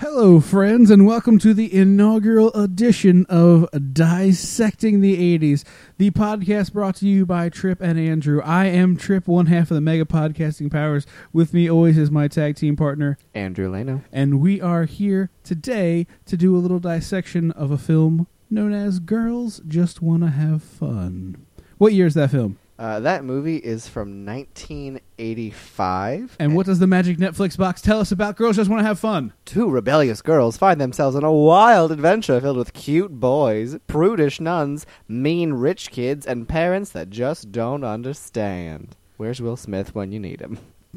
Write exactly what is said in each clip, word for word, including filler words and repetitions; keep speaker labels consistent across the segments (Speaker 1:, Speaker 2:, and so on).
Speaker 1: Hello, friends, and welcome to the inaugural edition of Dissecting the eighties, the podcast brought to you by Trip and Andrew. I am Trip, one half of the Mega Podcasting Powers. With me always is my tag team partner,
Speaker 2: Andrew Leno.
Speaker 1: And we are here today to do a little dissection of a film known as Girls Just Wanna Have Fun. What year is that film?
Speaker 2: Uh, that movie is from nineteen eighty-five.
Speaker 1: And what does the magic Netflix box tell us about Girls Just Want to Have Fun?
Speaker 2: Two rebellious girls find themselves on a wild adventure filled with cute boys, prudish nuns, mean rich kids, and parents that just don't understand. Where's Will Smith when you need him?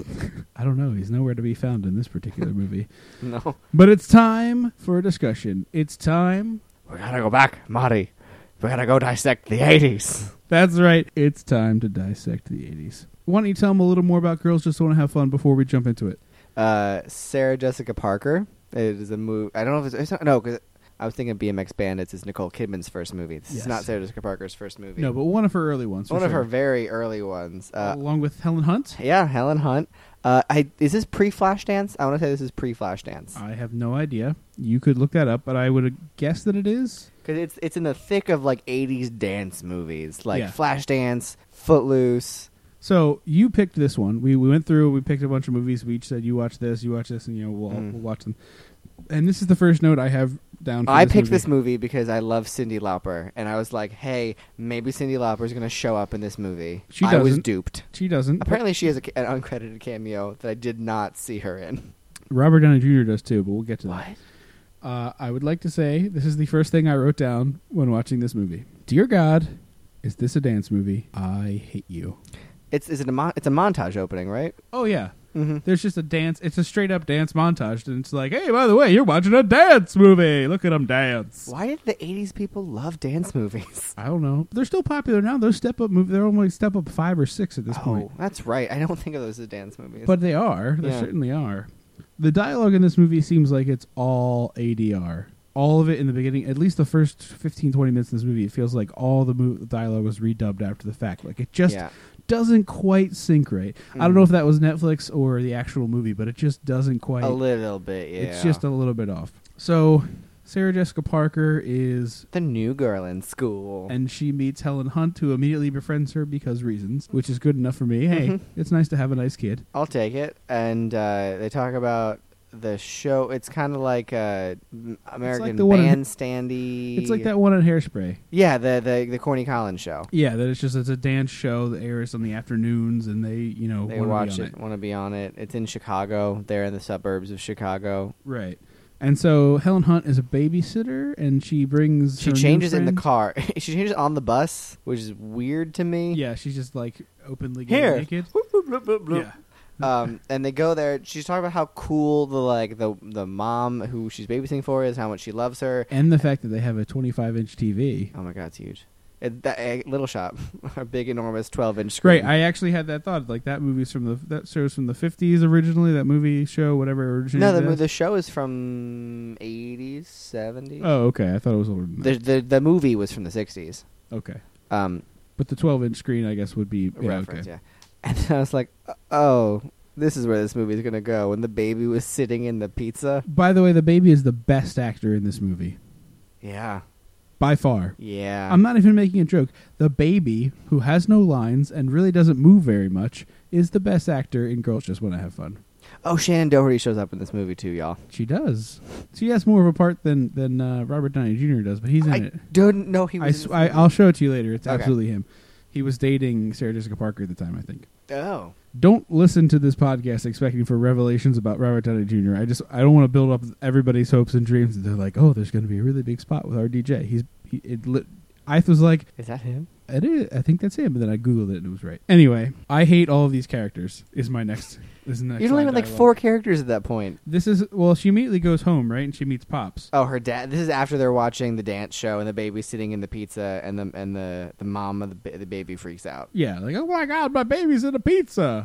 Speaker 1: I don't know. He's nowhere to be found in this particular movie.
Speaker 2: No.
Speaker 1: But it's time for a discussion. It's time...
Speaker 2: We gotta go back, Marty. We gotta go dissect the eighties.
Speaker 1: That's right. It's time to dissect the eighties. Why don't you tell them a little more about Girls Just Want to Have Fun before we jump into it?
Speaker 2: Uh, Sarah Jessica Parker. It is a movie. I don't know if it's, it's not, no, because I was thinking B M X Bandits is Nicole Kidman's first movie. This
Speaker 1: yes.
Speaker 2: is not Sarah Jessica Parker's first movie.
Speaker 1: No, but one of her early ones.
Speaker 2: One
Speaker 1: for
Speaker 2: of
Speaker 1: sure.
Speaker 2: her very early ones. Uh,
Speaker 1: Along with Helen Hunt?
Speaker 2: Yeah, Helen Hunt. Uh, I is this pre-Flashdance? I want to say this is pre-Flashdance.
Speaker 1: I have no idea. You could look that up, but I would guess that it is.
Speaker 2: Because it's it's in the thick of like eighties dance movies, like
Speaker 1: Yeah.
Speaker 2: Flashdance, Footloose.
Speaker 1: So you picked this one. We we went through. We picked a bunch of movies. We each said you watch this, you watch this, and you know we'll,
Speaker 2: Mm.
Speaker 1: we'll watch them. And this is the first note I have down. For
Speaker 2: I
Speaker 1: this
Speaker 2: picked
Speaker 1: movie.
Speaker 2: this movie because I love Cyndi Lauper, and I was like, "Hey, maybe Cyndi Lauper is going to show up in this movie."
Speaker 1: She
Speaker 2: I was
Speaker 1: doesn't.
Speaker 2: duped.
Speaker 1: She doesn't.
Speaker 2: Apparently, she has a, ca- an uncredited cameo that I did not see her in.
Speaker 1: Robert Downey Junior does too, but we'll get to
Speaker 2: What?
Speaker 1: that. Uh, I would like to say this is the first thing I wrote down when watching this movie. Dear God, is this a dance movie? I hate you.
Speaker 2: It's is it a mon- it's a montage opening, right?
Speaker 1: Oh yeah.
Speaker 2: Mm-hmm.
Speaker 1: There's just a dance. It's a straight up dance montage, and it's like, hey, by the way, you're watching a dance movie. Look at them dance.
Speaker 2: Why did the eighties people love dance movies?
Speaker 1: I don't know. They're still popular now. Those step up movies. They're only step up five or six at this
Speaker 2: Oh,
Speaker 1: point.
Speaker 2: that's right. I don't think of those as dance movies.
Speaker 1: But they are. They
Speaker 2: Yeah.
Speaker 1: certainly are. The dialogue in this movie seems like it's all A D R. All of it in the beginning, at least the first fifteen, twenty minutes of this movie, it feels like all the mo- dialogue was redubbed after the fact. Like, it just
Speaker 2: yeah.
Speaker 1: doesn't quite sync right.
Speaker 2: Mm.
Speaker 1: I don't know if that was Netflix or the actual movie, but it just doesn't quite.
Speaker 2: A little bit, yeah.
Speaker 1: It's just a little bit off. So, Sarah Jessica Parker is...
Speaker 2: the new girl in school.
Speaker 1: And she meets Helen Hunt, who immediately befriends her because reasons, which is good enough for me. Hey,
Speaker 2: Mhm.
Speaker 1: it's nice to have a nice kid.
Speaker 2: I'll take it. And uh, they talk about the show. It's kind of like uh, m- American
Speaker 1: the one in-
Speaker 2: Bandstandy.
Speaker 1: It's like that one on Hairspray.
Speaker 2: Yeah, the the the Corny Collins show.
Speaker 1: Yeah, that it's just it's a dance show that airs on the afternoons, and they, you know,
Speaker 2: They
Speaker 1: wanna be
Speaker 2: watch
Speaker 1: on
Speaker 2: it, want to be on it. It's in Chicago. They're in the suburbs of Chicago.
Speaker 1: Right. And so Helen Hunt is a babysitter, and she brings
Speaker 2: She
Speaker 1: her new
Speaker 2: changes in the
Speaker 1: friend.
Speaker 2: car. She changes on the bus, which is weird to me.
Speaker 1: Yeah, she's just like openly getting
Speaker 2: Here.
Speaker 1: naked.
Speaker 2: Bloop, bloop, bloop, bloop, bloop.
Speaker 1: Yeah.
Speaker 2: um, and they go there. She's talking about how cool the like the the mom who she's babysitting for is, how much she loves her.
Speaker 1: And the fact that they have a twenty-five inch T V.
Speaker 2: Oh my god, it's huge. It, that uh, little shop, a big enormous twelve inch screen.
Speaker 1: Great. I actually had that thought. Like, that movie's from the that show's from the fifties originally. That movie show, whatever. Originated
Speaker 2: no, the
Speaker 1: there.
Speaker 2: mo- the show is from eighties, seventies.
Speaker 1: Oh, okay. I thought it was older than
Speaker 2: The,
Speaker 1: that.
Speaker 2: the the movie was from the sixties.
Speaker 1: Okay.
Speaker 2: Um,
Speaker 1: But the twelve inch screen, I guess, would be yeah,
Speaker 2: reference,
Speaker 1: okay.
Speaker 2: yeah. And then I was like, oh, this is where this movie is gonna go. When the baby was sitting in the pizza.
Speaker 1: By the way, the baby is the best actor in this movie.
Speaker 2: Yeah.
Speaker 1: By far.
Speaker 2: Yeah.
Speaker 1: I'm not even making a joke. The baby, who has no lines and really doesn't move very much, is the best actor in Girls Just Want to Have Fun.
Speaker 2: Oh, Shannon Doherty shows up in this movie too, y'all.
Speaker 1: She does. She has more of a part than than uh, Robert Downey Junior does, but he's in
Speaker 2: I
Speaker 1: it.
Speaker 2: don't know he
Speaker 1: I,
Speaker 2: was.
Speaker 1: s-
Speaker 2: in this
Speaker 1: I,
Speaker 2: movie.
Speaker 1: I'll show it to you later. It's
Speaker 2: Okay.
Speaker 1: absolutely him. He was dating Sarah Jessica Parker at the time, I think.
Speaker 2: Oh.
Speaker 1: Don't listen to this podcast expecting for revelations about Robert Downey Junior I just I don't want to build up everybody's hopes and dreams. They're like, oh, there's going to be a really big spot with R D J. He's he, it lit. I was like,
Speaker 2: Is that him?
Speaker 1: it is, I think that's him. But then I googled it and it was right. Anyway, I hate all of these characters. Is my next. Is the next
Speaker 2: There's only
Speaker 1: line
Speaker 2: been like
Speaker 1: dialogue.
Speaker 2: four characters at that point.
Speaker 1: This is well. She immediately goes home, right, and she meets Pops.
Speaker 2: Oh, her dad. This is after they're watching the dance show, and the baby's sitting in the pizza, and the and the, the mom of the ba- the baby freaks out.
Speaker 1: Yeah, like, oh my God, my baby's in a pizza.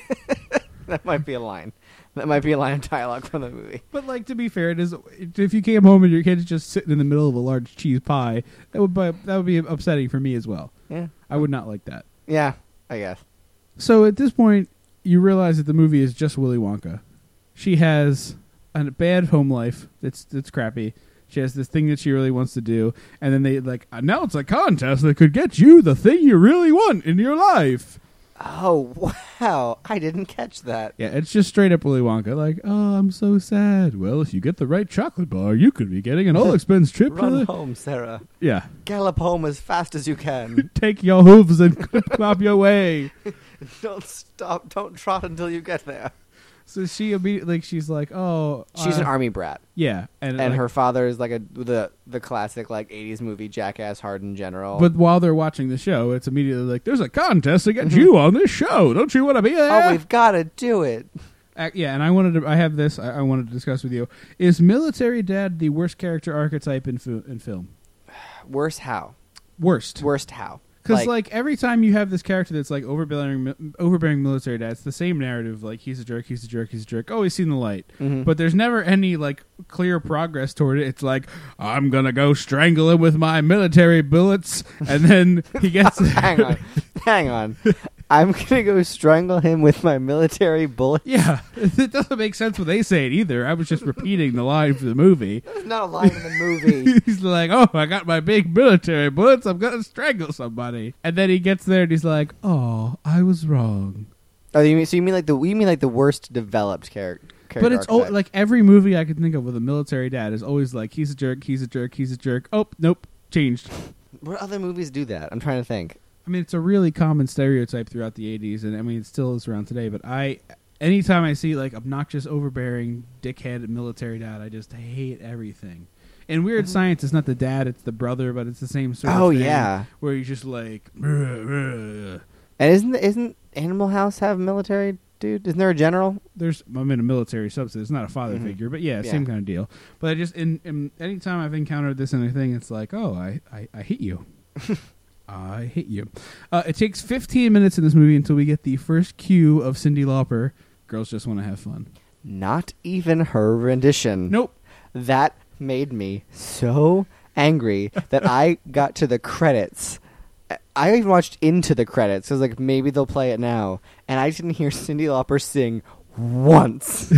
Speaker 2: That might be a line. That might be a line of dialogue from the movie.
Speaker 1: But like, to be fair, it is if you came home and your kid's just sitting in the middle of a large cheese pie, that would be, that would be upsetting for me as well.
Speaker 2: Yeah.
Speaker 1: I would not like that.
Speaker 2: Yeah, I guess.
Speaker 1: So at this point, you realize that the movie is just Willy Wonka. She has a bad home life. It's it's crappy. She has this thing that she really wants to do, and then they like announce a contest that could get you the thing you really want in your life.
Speaker 2: Oh, wow. I didn't catch that.
Speaker 1: Yeah, it's just straight up Willy Wonka. Like, oh, I'm so sad. Well, if you get the right chocolate bar, you could be getting an all-expense trip
Speaker 2: Run
Speaker 1: to the...
Speaker 2: home, Sarah.
Speaker 1: Yeah.
Speaker 2: Gallop home as fast as you can.
Speaker 1: Take your hooves and clap your way.
Speaker 2: Don't stop. Don't trot until you get there.
Speaker 1: So she immediately, like, she's like, oh...
Speaker 2: She's
Speaker 1: uh,
Speaker 2: an army brat.
Speaker 1: Yeah. And,
Speaker 2: And
Speaker 1: like,
Speaker 2: her father is like a the the classic like eighties movie jackass hardened general.
Speaker 1: But while they're watching the show, it's immediately like, there's a contest to get you on this show. Don't you want to be there?
Speaker 2: Oh, we've got to do it.
Speaker 1: Uh, yeah, and I wanted to. I have this. I, I wanted to discuss with you. Is military dad the worst character archetype in fu- in film?
Speaker 2: Worst how?
Speaker 1: Worst.
Speaker 2: Worst how?
Speaker 1: Because
Speaker 2: Like-
Speaker 1: like, every time you have this character that's like overbearing, mi- overbearing military dad, it's the same narrative. Like he's a jerk, he's a jerk, he's a jerk. Oh, he's seen the light,
Speaker 2: Mhm.
Speaker 1: but there's never any like clear progress toward it. It's like I'm gonna go strangle him with my military bullets, and then he gets.
Speaker 2: hang on, hang on. I'm gonna go strangle him with my military bullet.
Speaker 1: Yeah, it doesn't make sense when they say it either. I was just repeating the line for the movie.
Speaker 2: That's not a line in the movie.
Speaker 1: He's like, oh, I got my big military bullets. I'm going to strangle somebody. And then he gets there and he's like, oh, I was wrong.
Speaker 2: Oh, you mean so? You mean like the you mean like the worst developed character?
Speaker 1: But it's oh, like every movie I could think of with a military dad is always like, he's a jerk, he's a jerk, he's a jerk. Oh, nope, changed.
Speaker 2: What other movies do that? I'm trying to think.
Speaker 1: I mean, it's a really common stereotype throughout the eighties, and I mean, it still is around today. But I, anytime I see like obnoxious, overbearing, dickhead military dad, I just hate everything. In Weird
Speaker 2: Mhm.
Speaker 1: Science, it's not the dad, it's the brother, but it's the same sort of
Speaker 2: Oh
Speaker 1: thing.
Speaker 2: yeah.
Speaker 1: Where he's just like, "Ruh, ruh."
Speaker 2: And isn't isn't Animal House have military dude? Isn't there a general?
Speaker 1: There's, I'm in a military subset. It's not a father
Speaker 2: Mhm.
Speaker 1: figure, but yeah,
Speaker 2: Yeah.
Speaker 1: same kind of deal. But I just, in, in anytime I've encountered this in a thing, it's like, oh, I, I, I hate you. I hate you. Uh, it takes fifteen minutes in this movie until we get the first cue of Cyndi Lauper. Girls just want to have fun.
Speaker 2: Not even her rendition.
Speaker 1: Nope.
Speaker 2: That made me so angry that I got to the credits. I even watched into the credits. I was like, maybe they'll play it now. And I didn't hear Cyndi Lauper sing once.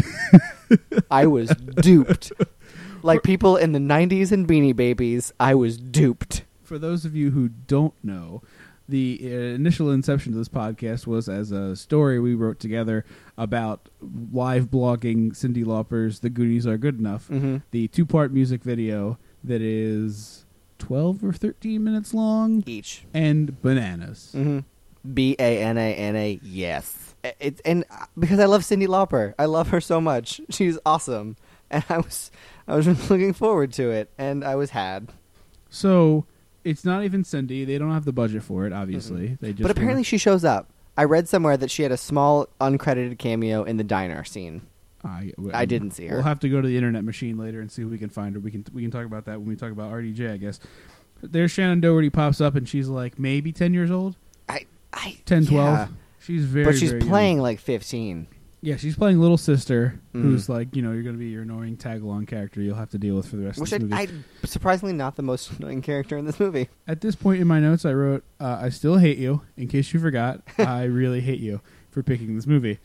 Speaker 2: I was duped. Like people in the nineties and Beanie Babies, I was duped.
Speaker 1: For those of you who don't know, the uh, initial inception of this podcast was as a story we wrote together about live blogging Cyndi Lauper's The Goonies Are Good Enough,
Speaker 2: Mm-hmm.
Speaker 1: the two-part music video that is twelve or thirteen minutes long,
Speaker 2: Each.
Speaker 1: and bananas.
Speaker 2: Mm-hmm. B A N A N A, yes. It's and uh, because I love Cyndi Lauper. I love her so much. She's awesome. And I was I was looking forward to it, and I was had.
Speaker 1: So it's not even Cyndi. They don't have the budget for it, obviously.
Speaker 2: Mm-hmm.
Speaker 1: They just
Speaker 2: But apparently she shows up. I read somewhere that she had a small uncredited cameo in the diner scene.
Speaker 1: I,
Speaker 2: I didn't see her.
Speaker 1: We'll have to go to the internet machine later and see if we can find her. We can we can talk about that when we talk about R D J, I guess. There's Shannon Doherty pops up, and she's like maybe ten years old?
Speaker 2: I I
Speaker 1: ten,
Speaker 2: yeah.
Speaker 1: twelve? She's very,
Speaker 2: But she's
Speaker 1: very young.
Speaker 2: playing like fifteen.
Speaker 1: Yeah, she's playing little sister,
Speaker 2: Mm.
Speaker 1: who's like, you know, you're going to be your annoying tag-along character you'll have to deal with for the rest
Speaker 2: Which
Speaker 1: of
Speaker 2: I,
Speaker 1: this movie.
Speaker 2: I surprisingly not the most annoying character in this movie.
Speaker 1: At this point in my notes, I wrote, uh, I still hate you. In case you forgot, I really hate you for picking this movie.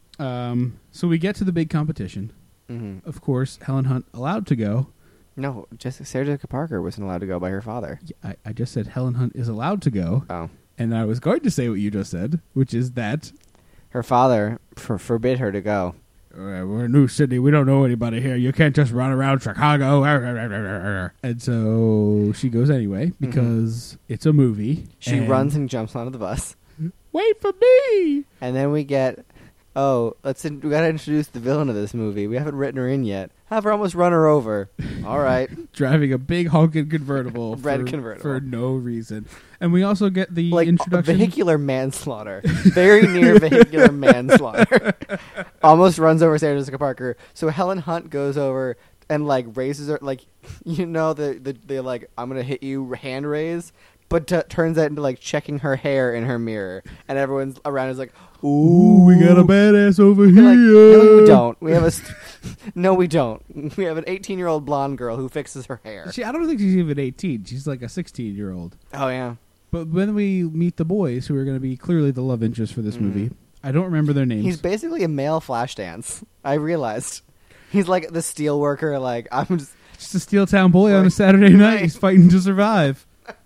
Speaker 1: Um, so we get to the big competition.
Speaker 2: Mm-hmm.
Speaker 1: Of course, Helen Hunt allowed to go.
Speaker 2: No, Jessica, Sarah Jessica Parker wasn't allowed to go by her father.
Speaker 1: Yeah, I, I just said Helen Hunt is allowed to go.
Speaker 2: Oh.
Speaker 1: And I was going to say what you just said, which is that
Speaker 2: Her father for, forbid her to go.
Speaker 1: Uh, we're in New Sydney. We don't know anybody here. You can't just run around Chicago. And so she goes anyway because it's a movie.
Speaker 2: She
Speaker 1: and
Speaker 2: runs and jumps onto the bus.
Speaker 1: Wait for me!
Speaker 2: And then we get, oh, let's in, we got to introduce the villain of this movie. We haven't written her in yet. Have her almost run her over. All right.
Speaker 1: Driving a big honking convertible.
Speaker 2: Red
Speaker 1: for,
Speaker 2: convertible.
Speaker 1: For no reason. And we also get the
Speaker 2: Like
Speaker 1: introduction.
Speaker 2: vehicular manslaughter. Very near vehicular manslaughter. Almost runs over Sarah Jessica Parker. So Helen Hunt goes over and like raises her, like, you know, the, the, the like, I'm going to hit you hand raise. But t- turns that into like checking her hair in her mirror. And everyone's around is like,
Speaker 1: Ooh, we got a badass over
Speaker 2: You're
Speaker 1: here.
Speaker 2: like, no, we don't. We have a st- no, we don't. We have an eighteen-year-old blonde girl who fixes her hair.
Speaker 1: She, I don't think she's even eighteen. She's like a sixteen-year-old.
Speaker 2: Oh yeah.
Speaker 1: But when we meet the boys, who are going to be clearly the love interest for this
Speaker 2: Mhm.
Speaker 1: movie, I don't remember their names.
Speaker 2: He's basically a male Flashdance. I realized. He's like the steel worker. Like I'm just
Speaker 1: Just a steel town boy on a Saturday night.
Speaker 2: Right.
Speaker 1: He's fighting to survive.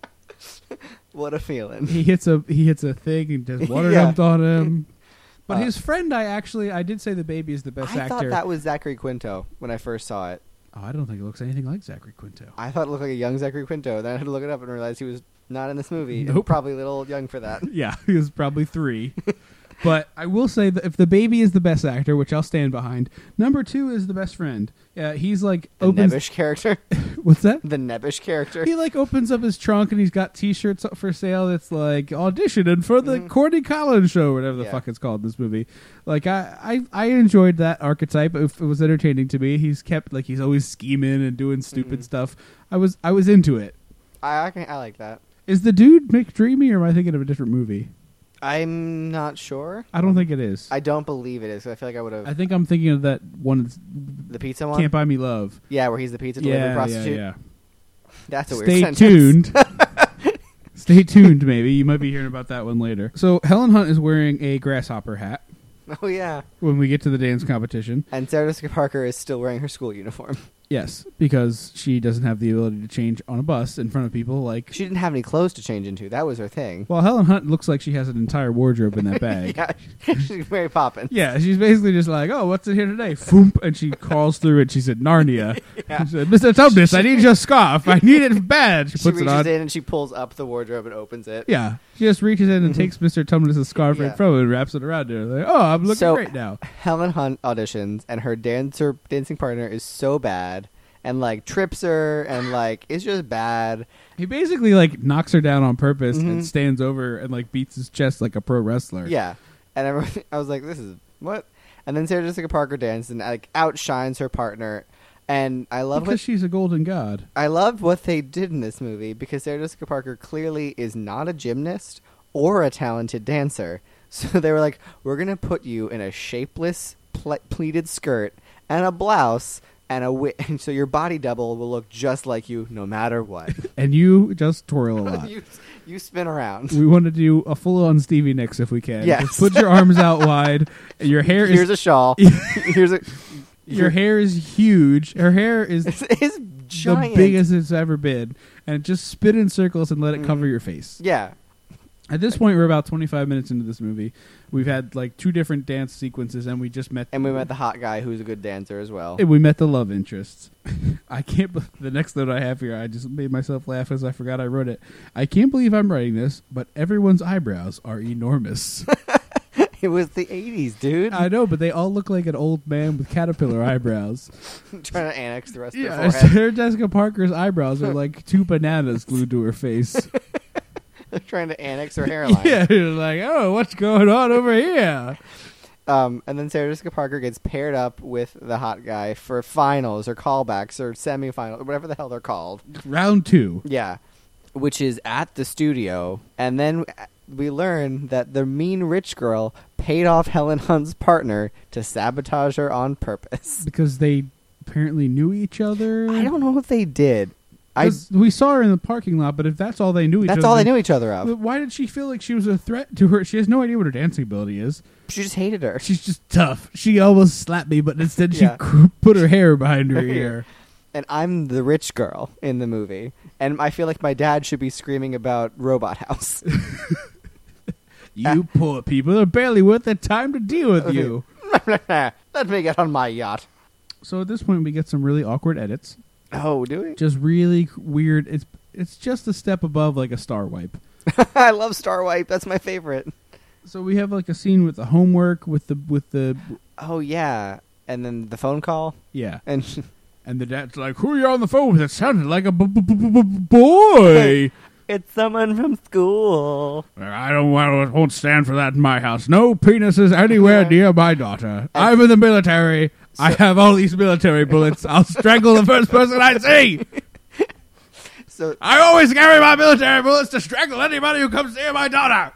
Speaker 2: what a feeling.
Speaker 1: He hits a he hits a thing and just water
Speaker 2: Yeah.
Speaker 1: dumped on him. But
Speaker 2: Uh,
Speaker 1: his friend, I actually I did say the baby is the best
Speaker 2: I
Speaker 1: actor.
Speaker 2: thought that was Zachary Quinto when I first saw it.
Speaker 1: Oh, I don't think it looks anything like Zachary Quinto.
Speaker 2: I thought it looked like a young Zachary Quinto. Then I had to look it up and realize he was not in this movie.
Speaker 1: Nope.
Speaker 2: Probably a little young for that.
Speaker 1: Yeah, he was probably three. But I will say that if the baby is the best actor, which I'll stand behind, number two is the best friend. Yeah, he's like
Speaker 2: The
Speaker 1: opens.
Speaker 2: Nebbish character.
Speaker 1: What's that?
Speaker 2: The Nebbish character.
Speaker 1: He like opens up his trunk and he's got T-shirts up for sale. That's like auditioning for the
Speaker 2: Mhm.
Speaker 1: Corny Collins show, whatever the
Speaker 2: Yeah.
Speaker 1: fuck it's called. in This movie, like I, I, I enjoyed that archetype. It, it was entertaining to me. He's kept like he's always scheming and doing stupid
Speaker 2: Mhm.
Speaker 1: stuff. I was, I was into it.
Speaker 2: I I, can, I like that.
Speaker 1: Is the dude McDreamy or am I thinking of a different movie?
Speaker 2: I'm not sure.
Speaker 1: I don't think it is.
Speaker 2: I don't believe it is. 'Cause I feel like I would
Speaker 1: I
Speaker 2: have
Speaker 1: think I'm thinking of that one. That's
Speaker 2: the pizza one.
Speaker 1: Can't Buy Me Love.
Speaker 2: Yeah, where he's the pizza delivery
Speaker 1: Yeah,
Speaker 2: prostitute.
Speaker 1: yeah,
Speaker 2: That's a
Speaker 1: yeah.
Speaker 2: weird
Speaker 1: Stay
Speaker 2: sentence.
Speaker 1: tuned. Stay tuned. Maybe you might be hearing about that one later. So Helen Hunt is wearing a grasshopper hat
Speaker 2: Oh yeah.
Speaker 1: when we get to the dance competition.
Speaker 2: And Sarah Jessica Parker is still wearing her school uniform.
Speaker 1: Yes, because she doesn't have the ability to change on a bus in front of people. Like,
Speaker 2: She didn't have any clothes to change into. That was her thing.
Speaker 1: well, Helen Hunt looks like she has an entire wardrobe in that bag.
Speaker 2: yeah, she's Mary Poppins.
Speaker 1: Yeah, she's basically just like, oh, what's in here today? Foomp, and she crawls through it. She said, Narnia.
Speaker 2: Yeah.
Speaker 1: She said, Mister Tumnus, I need your scarf. I need it bad. She
Speaker 2: She
Speaker 1: puts it
Speaker 2: reaches
Speaker 1: on.
Speaker 2: in and she pulls up the wardrobe and opens it.
Speaker 1: Yeah, she just reaches in and
Speaker 2: Mhm.
Speaker 1: takes Mister Tumnus' scarf
Speaker 2: Yeah.
Speaker 1: right from him and wraps it around her. Like, oh, I'm looking
Speaker 2: So-
Speaker 1: great now.
Speaker 2: Helen Hunt auditions, and her dancer dancing partner is so bad, and like trips her, and like it's just bad.
Speaker 1: He basically like knocks her down on purpose
Speaker 2: Mhm.
Speaker 1: and stands over and like beats his chest like a pro wrestler.
Speaker 2: Yeah, and everyone, I was like, "This is what?" And then Sarah Jessica Parker dances and like outshines her partner, and I love
Speaker 1: because
Speaker 2: what
Speaker 1: she's a golden god.
Speaker 2: I loved what they did in this movie because Sarah Jessica Parker clearly is not a gymnast or a talented dancer. So they were like, "We're gonna put you in a shapeless ple- pleated skirt and a blouse." And a wi- and so your body double will look just like you no matter what.
Speaker 1: And you just twirl a lot.
Speaker 2: you you spin around.
Speaker 1: We want to do a full-on Stevie Nicks if we can.
Speaker 2: Yes.
Speaker 1: Just put your arms out wide. And your hair
Speaker 2: Here's
Speaker 1: is
Speaker 2: a shawl. Here's a
Speaker 1: your hair is huge. Her hair is
Speaker 2: It's, it's
Speaker 1: the
Speaker 2: giant.
Speaker 1: biggest it's ever been, and just spin in circles and let it cover
Speaker 2: Mhm.
Speaker 1: your face.
Speaker 2: Yeah.
Speaker 1: At this point, we're about twenty-five minutes into this movie. We've had like two different dance sequences, and we just met.
Speaker 2: And we met the hot guy who's a good dancer as well.
Speaker 1: And we met the love interests. I can't. Be- the next note I have here, I just made myself laugh as I forgot I wrote it. I can't believe I'm writing this, but everyone's eyebrows are enormous.
Speaker 2: It was the eighties, dude.
Speaker 1: I know, but they all look like an old man with caterpillar eyebrows.
Speaker 2: Trying to annex the rest
Speaker 1: Yeah,
Speaker 2: of the forehead.
Speaker 1: Sarah Jessica Parker's eyebrows are like two bananas glued to her face.
Speaker 2: They're trying to annex her hairline.
Speaker 1: Yeah, you're like, oh, what's going on over here?
Speaker 2: Um, and then Sarah Jessica Parker gets paired up with the hot guy for finals or callbacks or semifinals or whatever the hell they're called.
Speaker 1: Round two.
Speaker 2: Yeah, which is at the studio. And then we learn that the mean rich girl paid off Helen Hunt's partner to sabotage her on purpose.
Speaker 1: Because they apparently knew each other.
Speaker 2: I don't know if they did. I
Speaker 1: 'Cause we saw her in the parking lot, but if that's all they knew each
Speaker 2: that's
Speaker 1: other,
Speaker 2: all they knew each other of.
Speaker 1: why did she feel like she was a threat to her? She has no idea what her dancing ability is.
Speaker 2: She just hated her.
Speaker 1: She's just tough. She almost slapped me, but instead she
Speaker 2: Yeah.
Speaker 1: cr- put her hair behind her ear.
Speaker 2: And I'm the rich girl in the movie. And I feel like my dad should be screaming about Robot House.
Speaker 1: You poor people are barely worth the time to deal with
Speaker 2: Okay.
Speaker 1: you.
Speaker 2: Let me get on my yacht.
Speaker 1: So at this point, we get some really awkward edits.
Speaker 2: Oh, do we?
Speaker 1: Just really weird. It's it's just a step above like a star wipe.
Speaker 2: I love Star Wipe. That's my favorite.
Speaker 1: So we have like a scene with the homework with the with the
Speaker 2: Oh, yeah. And then the phone call.
Speaker 1: yeah,
Speaker 2: And
Speaker 1: and the dad's like, "Who are you on the phone with?" It sounded like a b- b- b- b- boy.
Speaker 2: it's someone from school.
Speaker 1: I don't want, won't stand for that in my house. No penises anywhere
Speaker 2: Yeah.
Speaker 1: near my daughter. I'm in the military. I have all these military bullets. I'll strangle the first person I see.
Speaker 2: So
Speaker 1: I always carry my military bullets to strangle anybody who comes near my daughter.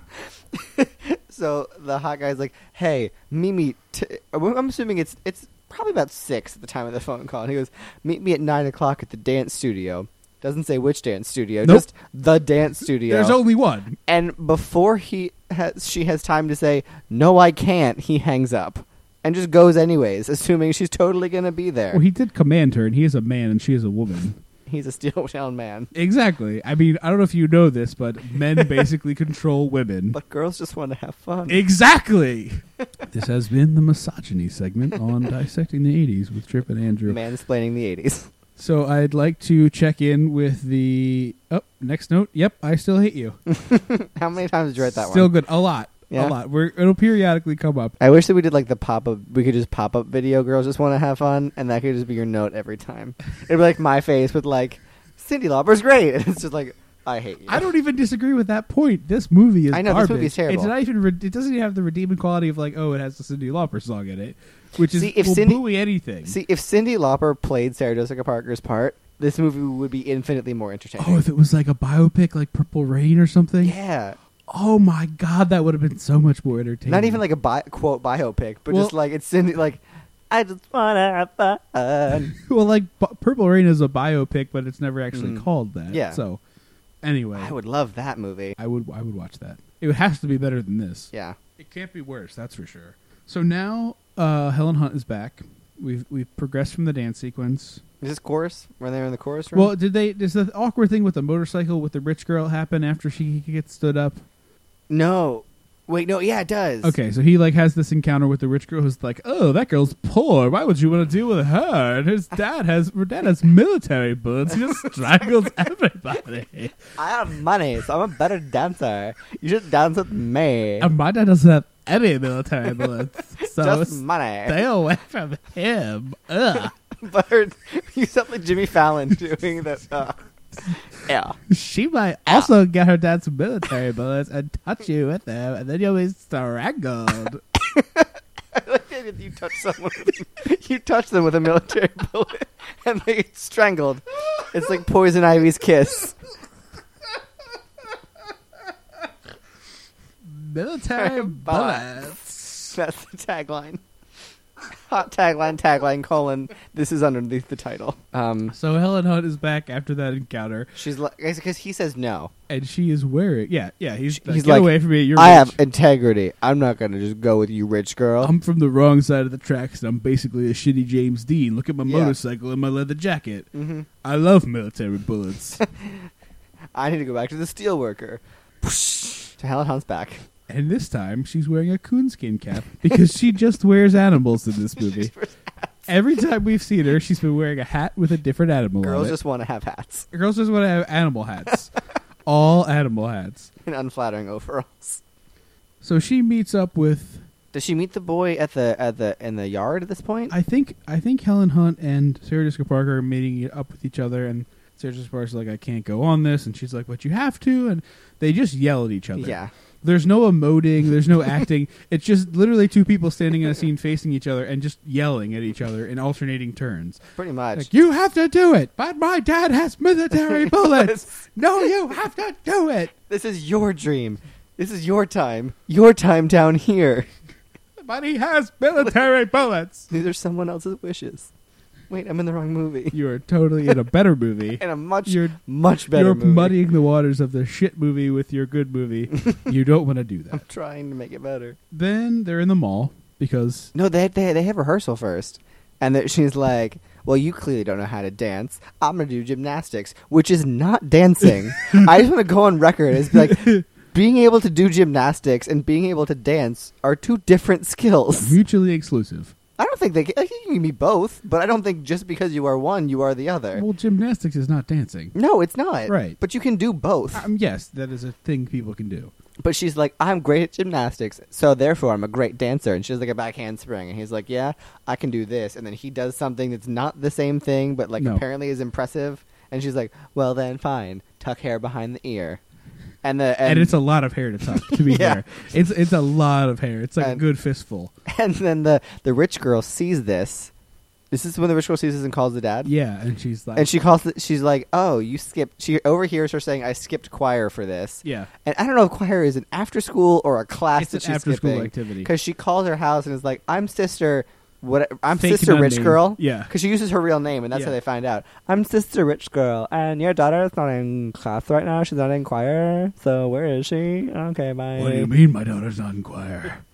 Speaker 2: so the hot guy's like, hey, meet me. T-. I'm assuming it's it's probably about six at the time of the phone call. And he goes, meet me at nine o'clock at the dance studio. Doesn't say which dance studio,
Speaker 1: Nope.
Speaker 2: just the dance studio.
Speaker 1: There's only one.
Speaker 2: And before he has, she has time to say, no, I can't, he hangs up. and just goes anyways, assuming she's totally going to be there.
Speaker 1: Well, he did command her, and he is a man and she is a woman.
Speaker 2: He's a steel-bound man.
Speaker 1: Exactly. I mean, I don't know if you know this, but men basically control women.
Speaker 2: But girls just want to have fun.
Speaker 1: Exactly. This has been the misogyny segment on Dissecting the eighties with Trip and Andrew.
Speaker 2: Mansplaining the eighties.
Speaker 1: So I'd like to check in with the... Oh, next note. Yep, I still hate you.
Speaker 2: How many times did you write that
Speaker 1: Still
Speaker 2: one?
Speaker 1: good. A lot.
Speaker 2: Yeah?
Speaker 1: A lot. We're, it'll periodically come up.
Speaker 2: I wish that we did like the pop-up. We could just pop-up video. Girls just want to have fun, and that could just be your note every time. It'd be like my face with like, Cyndi Lauper's great. And it's just like, I hate you.
Speaker 1: I don't even disagree with that point. This movie is
Speaker 2: I know,
Speaker 1: garbage.
Speaker 2: this movie's terrible.
Speaker 1: It's not even. Re- it doesn't even have the redeeming quality of like, oh, it has the Cyndi Lauper song in it, which is
Speaker 2: See, if
Speaker 1: will
Speaker 2: Cyndi-
Speaker 1: buoy anything.
Speaker 2: See, if Cyndi Lauper played Sarah Jessica Parker's part, this movie would be infinitely more entertaining.
Speaker 1: Oh, if it was like a biopic, like Purple Rain or something.
Speaker 2: Yeah.
Speaker 1: Oh my God, that would have been so much more entertaining.
Speaker 2: Not even like a bi- quote biopic, but
Speaker 1: Well-
Speaker 2: just like it's Cindy. Like, I just wanna have fun.
Speaker 1: well, like B- Purple Rain is a biopic, but it's never actually
Speaker 2: Mhm.
Speaker 1: called that.
Speaker 2: Yeah.
Speaker 1: So, anyway,
Speaker 2: I would love that movie.
Speaker 1: I would I would watch that. It has to be better than this.
Speaker 2: Yeah.
Speaker 1: It can't be worse, that's for sure. So now uh, Helen Hunt is back. We've we've progressed from the dance sequence.
Speaker 2: Is this chorus? When they're in the chorus room?
Speaker 1: Well, did they? Does the awkward thing with the motorcycle with the rich girl happen after she gets stood up?
Speaker 2: no. Wait, no. Yeah, it does.
Speaker 1: Okay, so he like has this encounter with the rich girl who's like, "Oh, that girl's poor. Why would you want to deal with her?" And his dad has her dad has military bullets. He just strangles everybody.
Speaker 2: I have money, so I'm a better dancer. You should dance with me.
Speaker 1: And my dad doesn't have any military bullets, so
Speaker 2: Just money.
Speaker 1: stay away from him. Ugh.
Speaker 2: But her, you sound like Jimmy Fallon doing that. Uh, yeah.
Speaker 1: She might also get her dad's military bullets and touch you with them, and then you'll be strangled.
Speaker 2: I like that you touch someone with, you touch them with a military bullet and they get strangled. It's like Poison Ivy's kiss.
Speaker 1: Military bullets.
Speaker 2: That's the tagline. Hot tagline, tagline, colon. This is underneath the title. Um,
Speaker 1: So Helen Hunt is back after that encounter,
Speaker 2: she's like, because he says no.
Speaker 1: and she is wearing. Yeah, yeah. He's, like,
Speaker 2: He's
Speaker 1: get
Speaker 2: like,
Speaker 1: away from me. You're
Speaker 2: I
Speaker 1: rich.
Speaker 2: have integrity. I'm not gonna just go with you, rich girl.
Speaker 1: I'm from the wrong side of the tracks, and I'm basically a shitty James Dean. Look at my
Speaker 2: Yeah.
Speaker 1: motorcycle and my leather jacket.
Speaker 2: hmm
Speaker 1: I love military bullets.
Speaker 2: I need to go back to the steelworker. To Helen Hunt's back.
Speaker 1: And this time, she's wearing a coonskin cap because she just wears animals in this movie. Every time we've seen her, she's been wearing a hat with a different animal on
Speaker 2: Girls
Speaker 1: it.
Speaker 2: just want to have hats
Speaker 1: Girls just want to have animal hats. All animal hats.
Speaker 2: and unflattering overalls.
Speaker 1: So she meets up with,
Speaker 2: Does she meet the boy at the at the in the yard at this point?
Speaker 1: I think I think Helen Hunt and Sarah Jessica Parker are meeting up with each other, and Sarah Jessica Parker's like, I can't go on this, and she's like, but you have to, and they just yell at each other.
Speaker 2: Yeah.
Speaker 1: There's no emoting, there's no acting. It's just literally two people standing in a scene facing each other and just yelling at each other in alternating turns.
Speaker 2: Pretty much.
Speaker 1: Like, you have to do it, but my dad has military bullets. No, you have to do it.
Speaker 2: This is your dream. This is your time. Your time down here.
Speaker 1: But he has military bullets.
Speaker 2: These are someone else's wishes. Wait, I'm in the wrong movie.
Speaker 1: You are totally in a better movie.
Speaker 2: In a much,
Speaker 1: You're
Speaker 2: much better
Speaker 1: You're
Speaker 2: movie.
Speaker 1: muddying the waters of the shit movie with your good movie. You don't want to do
Speaker 2: I'm
Speaker 1: that.
Speaker 2: trying to make it better.
Speaker 1: Then they're in the mall because
Speaker 2: No, they they they have rehearsal first, and that she's like, "Well, you clearly don't know how to dance. I'm gonna do gymnastics, which is not dancing." I just want to go on record as like, being able to do gymnastics and being able to dance are two different skills.
Speaker 1: mutually exclusive.
Speaker 2: I don't think they can, like, you can be both, but I don't think just because you are one, you are the other.
Speaker 1: Well, gymnastics is not dancing.
Speaker 2: No, it's not.
Speaker 1: Right.
Speaker 2: But you can do both.
Speaker 1: Um, yes, that is a thing people can do.
Speaker 2: But she's like, I'm great at gymnastics, so therefore I'm a great dancer. And she does like a back handspring, and he's like, yeah, I can do this. And then he does something that's not the same thing, but like
Speaker 1: No.
Speaker 2: apparently is impressive. And she's like, well then, fine, tuck hair behind the ear. And the
Speaker 1: And,
Speaker 2: and,
Speaker 1: it's a lot of hair to tuck, to be
Speaker 2: Yeah.
Speaker 1: fair. It's it's a lot of hair. It's like
Speaker 2: And-
Speaker 1: a good fistful.
Speaker 2: and then the the rich girl sees this. This is when the rich girl sees this and calls the dad.
Speaker 1: Yeah, and she's like...
Speaker 2: And she calls. The, she's like, "Oh, you skipped." She overhears her saying, "I skipped choir for this."
Speaker 1: Yeah.
Speaker 2: And I don't know if choir is an after school or a class
Speaker 1: It's
Speaker 2: that
Speaker 1: an
Speaker 2: she's
Speaker 1: after-school
Speaker 2: skipping.
Speaker 1: activity.
Speaker 2: Because she calls her house and is like, "I'm sister, what? I'm
Speaker 1: Fake
Speaker 2: sister
Speaker 1: nun
Speaker 2: rich
Speaker 1: name.
Speaker 2: girl."
Speaker 1: Yeah.
Speaker 2: Because she uses her real name, and that's
Speaker 1: Yeah.
Speaker 2: how they find out. I'm sister rich girl, and your daughter is not in class right now. She's not in choir. So where is she? Okay, bye.
Speaker 1: What do you mean my daughter's not in choir?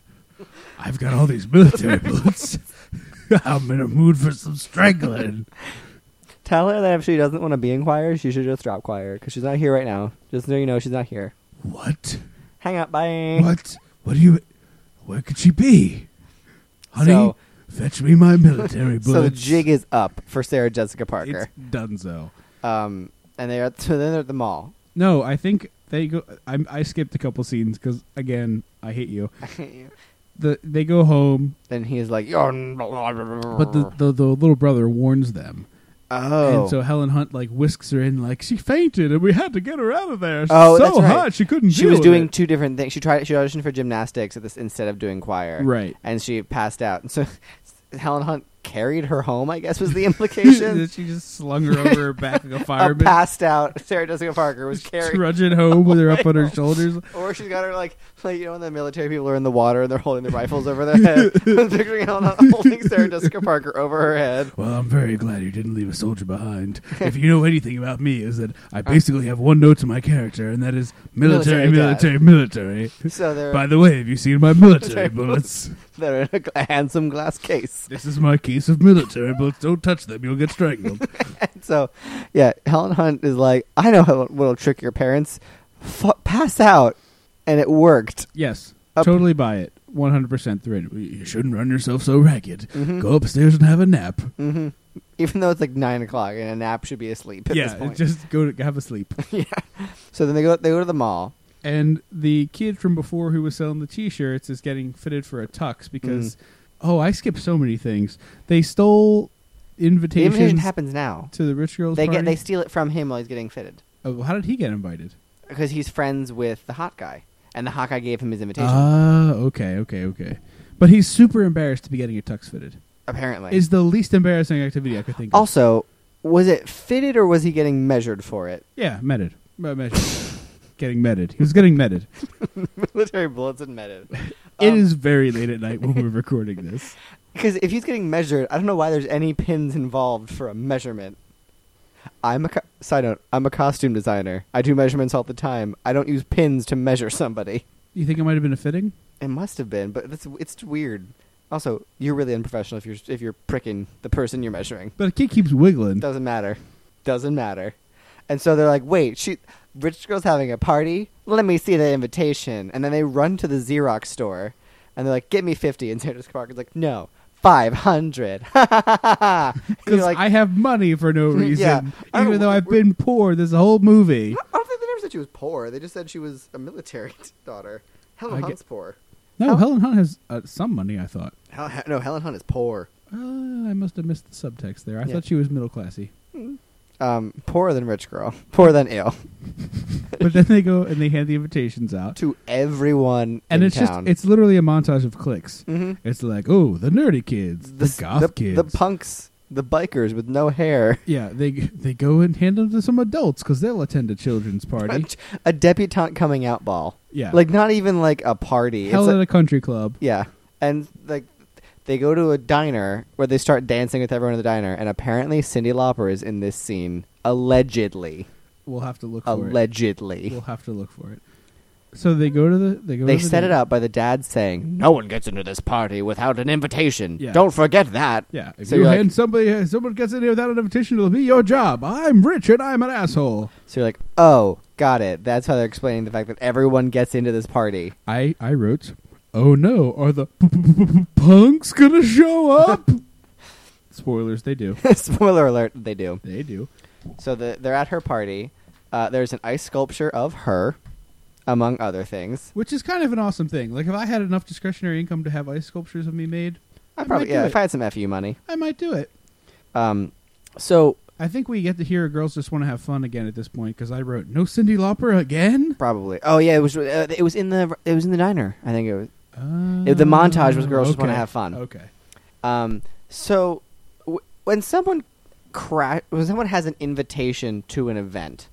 Speaker 1: I've got all these military bullets. I'm in a mood for some strangling.
Speaker 2: Tell her that if she doesn't want to be in choir, she should just drop choir because she's not here right now. Just so you know, she's not here.
Speaker 1: What?
Speaker 2: Hang up, bye.
Speaker 1: What? What do you... Where could she be? Honey,
Speaker 2: So-
Speaker 1: fetch me my military bullets.
Speaker 2: So the jig is up for Sarah Jessica Parker.
Speaker 1: It's donezo.
Speaker 2: Um, and they're at, so then they're at the mall.
Speaker 1: No, I think they go... I, I skipped a couple scenes because, again, I hate you. The They go home,
Speaker 2: Then he is like, "You're."
Speaker 1: but the, the, the little brother warns them.
Speaker 2: oh,
Speaker 1: And so Helen Hunt like whisks her in, like she fainted, and we had to get her out of there. She's
Speaker 2: Oh,
Speaker 1: so
Speaker 2: that's right.
Speaker 1: hot she couldn't.
Speaker 2: she
Speaker 1: deal
Speaker 2: was
Speaker 1: with
Speaker 2: doing
Speaker 1: it.
Speaker 2: two different things. She tried. She auditioned for gymnastics at this instead of doing choir.
Speaker 1: right.
Speaker 2: And she passed out. And so Helen Hunt carried her home, I guess was the implication.
Speaker 1: She just slung her over her back like a
Speaker 2: A
Speaker 1: fireman,
Speaker 2: passed out Sarah Jessica Parker was carried.
Speaker 1: trudging home with her up on her shoulders.
Speaker 2: Or she's got her like, like, you know, when the military people are in the water and they're holding their rifles over their head. I'm picturing Helen Hunt holding Sarah Jessica Parker over her head.
Speaker 1: Well, I'm very glad you didn't leave a soldier behind. If you know anything about me, is that I basically have one note to my character, and that is military,
Speaker 2: Military
Speaker 1: military, military.
Speaker 2: So they're
Speaker 1: By the way, have you seen my military bullets?
Speaker 2: they're in a, gla- a handsome glass case.
Speaker 1: This is my case of military bullets. Don't touch them; you'll get strangled.
Speaker 2: And so, yeah, Helen Hunt is like, I know how what'll trick your parents. F- pass out, and it worked.
Speaker 1: Yes,
Speaker 2: Up-
Speaker 1: totally buy it. one hundred percent through it. You shouldn't run yourself so ragged.
Speaker 2: Mhm.
Speaker 1: Go upstairs and have a nap.
Speaker 2: Mm-hmm. Even though it's like nine o'clock and a nap should be asleep at this
Speaker 1: Yeah,
Speaker 2: point.
Speaker 1: just go to have a sleep.
Speaker 2: yeah. So then they go. They go to the mall.
Speaker 1: And the kid from before who was selling the T-shirts is getting fitted for a tux because, oh, I skipped so many things. They stole
Speaker 2: The
Speaker 1: invitations
Speaker 2: invitation happens now.
Speaker 1: to the rich girls
Speaker 2: They
Speaker 1: party.
Speaker 2: get. They steal it from him while he's getting fitted
Speaker 1: Oh, how did he get invited?
Speaker 2: because he's friends with the hot guy, and the hot guy gave him his invitation.
Speaker 1: Ah, okay, okay, okay. But he's super embarrassed to be getting a tux fitted.
Speaker 2: apparently,
Speaker 1: Is the least embarrassing activity I could think of.
Speaker 2: also was it fitted or was he getting measured for it?
Speaker 1: Yeah, meted. Uh, measured. Getting meted. He was getting meted.
Speaker 2: Military bullets and meted.
Speaker 1: It
Speaker 2: Um,
Speaker 1: is very late at night when we're recording this.
Speaker 2: Because if he's getting measured, I don't know why there's any pins involved for a measurement. I'm a co- side note. I'm a costume designer. I do measurements all the time. I don't use pins to measure somebody.
Speaker 1: You think it might have been a fitting?
Speaker 2: It must have been, but it's it's weird. Also, you're really unprofessional if you're if you're pricking the person you're measuring.
Speaker 1: But a kid keeps wiggling.
Speaker 2: Doesn't matter. Doesn't matter. And so they're like, wait, she, rich girl's having a party? Let me see the invitation. And then they run to the Xerox store, and they're like, get me fifty. And Sarah Jessica Parker's like, no, five hundred.
Speaker 1: Because
Speaker 2: like,
Speaker 1: I have money for no reason,
Speaker 2: Yeah. I
Speaker 1: even
Speaker 2: don't-
Speaker 1: though I've
Speaker 2: we're-
Speaker 1: been poor this whole movie.
Speaker 2: I don't think they never said she was poor. They just said she was a military daughter. Helen
Speaker 1: I
Speaker 2: Hunt's
Speaker 1: get-
Speaker 2: poor.
Speaker 1: No,
Speaker 2: Hel-
Speaker 1: Helen Hunt has uh, some money, I thought.
Speaker 2: Hel- Hel- no, Helen Hunt is poor.
Speaker 1: Uh, I must have missed the subtext there. I
Speaker 2: Yeah.
Speaker 1: thought she was middle classy.
Speaker 2: Um, poorer than rich girl. Poorer than ill.
Speaker 1: But then they go and they hand the invitations out.
Speaker 2: To everyone
Speaker 1: And
Speaker 2: in
Speaker 1: it's
Speaker 2: town.
Speaker 1: just, it's literally a montage of clicks.
Speaker 2: mm-hmm.
Speaker 1: It's like, oh, the nerdy kids, the,
Speaker 2: s-
Speaker 1: goth
Speaker 2: the,
Speaker 1: kids.
Speaker 2: the punks, the bikers with no hair.
Speaker 1: yeah, they they go and hand them to some adults because they'll attend a children's
Speaker 2: A,
Speaker 1: party.
Speaker 2: a debutante coming out ball.
Speaker 1: Yeah.
Speaker 2: Like, not even like a party.
Speaker 1: Held
Speaker 2: It's
Speaker 1: at
Speaker 2: like-
Speaker 1: a country club.
Speaker 2: yeah. And, like, they go to a diner where they start dancing with everyone in the diner, and apparently Cyndi Lauper is in this scene. Allegedly.
Speaker 1: We'll have to look for it.
Speaker 2: Allegedly.
Speaker 1: We'll have to look for it. So they go to the they go
Speaker 2: They
Speaker 1: to the
Speaker 2: set it
Speaker 1: dinner.
Speaker 2: up by the dad saying, "No one gets into this party without an invitation.
Speaker 1: Yeah.
Speaker 2: Don't forget that."
Speaker 1: Yeah, if
Speaker 2: So
Speaker 1: you
Speaker 2: you're like-
Speaker 1: hand somebody someone gets in here without an invitation, it'll be your job. I'm rich and I'm an asshole.
Speaker 2: So you're like, "Oh, got it." That's how they're explaining the fact that everyone gets into this party.
Speaker 1: I I wrote, oh no, are the p- p- p- p- punks gonna show up? Spoilers, they do.
Speaker 2: Spoiler alert, they do.
Speaker 1: They do.
Speaker 2: So the, they're at her party. Uh, there's an ice sculpture of her, among other things.
Speaker 1: Which is kind of an awesome thing. Like if I had enough discretionary income to have ice sculptures of me made,
Speaker 2: I
Speaker 1: I
Speaker 2: probably
Speaker 1: might do
Speaker 2: yeah.
Speaker 1: it.
Speaker 2: If I had some F U money.
Speaker 1: I might do it.
Speaker 2: Um, so
Speaker 1: I think we get to hear girls just want to have fun again at this point because I wrote no Cyndi Lauper again.
Speaker 2: probably. Oh yeah, it was. Uh, it was in the. It was in the diner. I think it was.
Speaker 1: Uh,
Speaker 2: It- the montage was girls just wanna
Speaker 1: okay.
Speaker 2: have fun.
Speaker 1: Okay.
Speaker 2: Um, so w- when someone cra- when someone has an invitation to an event,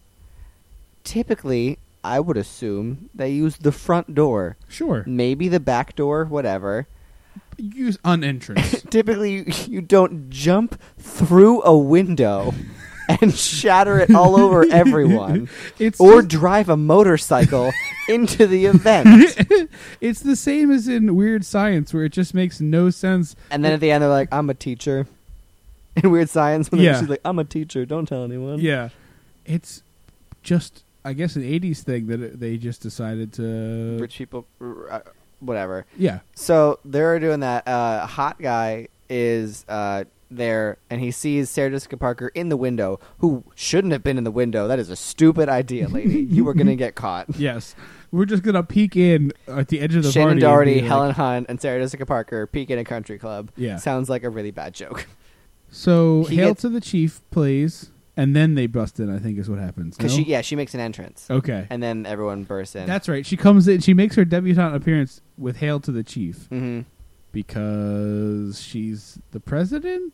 Speaker 2: typically I would assume they use the front door,
Speaker 1: Sure.
Speaker 2: maybe the back door, whatever.
Speaker 1: Use an entrance.
Speaker 2: Typically, you, you don't jump through a window and shatter it all over everyone,
Speaker 1: It's
Speaker 2: or
Speaker 1: just-
Speaker 2: drive a motorcycle into the event.
Speaker 1: It's the same as in Weird Science, where it just makes no sense.
Speaker 2: And then at the end, they're like, I'm a teacher. In Weird Science, when
Speaker 1: Yeah.
Speaker 2: she's like, I'm a teacher, don't tell anyone.
Speaker 1: Yeah. It's just, I guess, an eighties thing that it- they just decided to...
Speaker 2: Rich people, r- uh, whatever.
Speaker 1: Yeah.
Speaker 2: So they're doing that. Uh, hot guy is uh, there, and he sees Sarah Jessica Parker in the window, who shouldn't have been in the window. That is a stupid idea, lady. You were going to get caught.
Speaker 1: Yes. We're just going to peek in at the edge of the
Speaker 2: Shannon
Speaker 1: party. and
Speaker 2: Doherty,
Speaker 1: be like-
Speaker 2: Helen Hunt, and Sarah Jessica Parker peek in a country club.
Speaker 1: Yeah.
Speaker 2: Sounds like a really bad joke.
Speaker 1: So
Speaker 2: He
Speaker 1: Hail
Speaker 2: gets-
Speaker 1: to the Chief plays, and then they bust in, I think is what happens.
Speaker 2: Because
Speaker 1: no?
Speaker 2: she, yeah, she makes an entrance.
Speaker 1: Okay.
Speaker 2: And then everyone bursts in.
Speaker 1: That's right. She comes in, she makes her debutante appearance with Hail to the Chief
Speaker 2: hmm
Speaker 1: because she's the president?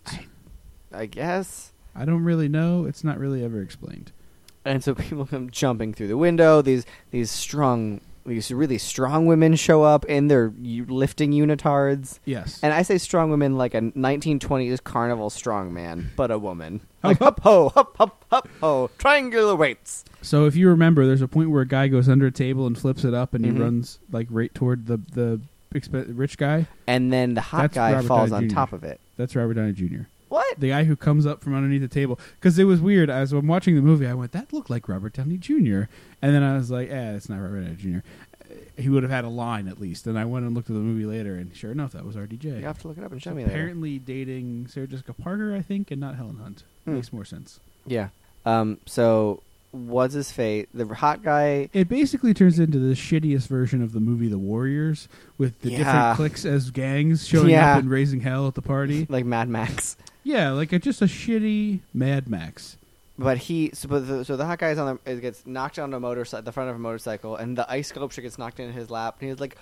Speaker 2: I guess.
Speaker 1: I don't really know. It's not really ever explained.
Speaker 2: And so people come jumping through the window. These these strong, these really strong women show up in their u- lifting unitards.
Speaker 1: Yes.
Speaker 2: And I say strong women like a nineteen twenties carnival strongman, but a woman. Like hup ho, hup hup hup ho, triangular weights.
Speaker 1: So if you remember, there's a point where a guy goes under a table and flips it up, and
Speaker 2: Mhm.
Speaker 1: he runs like right toward the the exp- rich guy.
Speaker 2: And then the hot
Speaker 1: That's
Speaker 2: guy
Speaker 1: Robert
Speaker 2: falls
Speaker 1: Downey
Speaker 2: on
Speaker 1: Junior
Speaker 2: top of it.
Speaker 1: That's Robert Downey Junior
Speaker 2: What?
Speaker 1: The guy who comes up from underneath the table. Because it was weird. As I'm watching the movie, I went, that looked like Robert Downey Junior And then I was like, eh, it's not Robert Downey Junior Uh, He would have had a line at least. And I went and looked at the movie later, and sure enough, that was R D J.
Speaker 2: You have to look it up and show me later.
Speaker 1: Apparently dating Sarah Jessica Parker, I think, and not Helen Hunt.
Speaker 2: Hmm.
Speaker 1: Makes more sense.
Speaker 2: Yeah. Um. So what's his fate? The hot guy.
Speaker 1: It basically turns into the shittiest version of the movie The Warriors, with the
Speaker 2: Yeah.
Speaker 1: different cliques as gangs showing
Speaker 2: Yeah.
Speaker 1: up and raising hell at the party.
Speaker 2: Like Mad Max.
Speaker 1: Yeah, like a, just a shitty Mad Max.
Speaker 2: But he, so, but the, so the hot guy's on the, it gets knocked on a motorcycle, the front of a motorcycle, and the ice sculpture gets knocked in his lap, and he's like,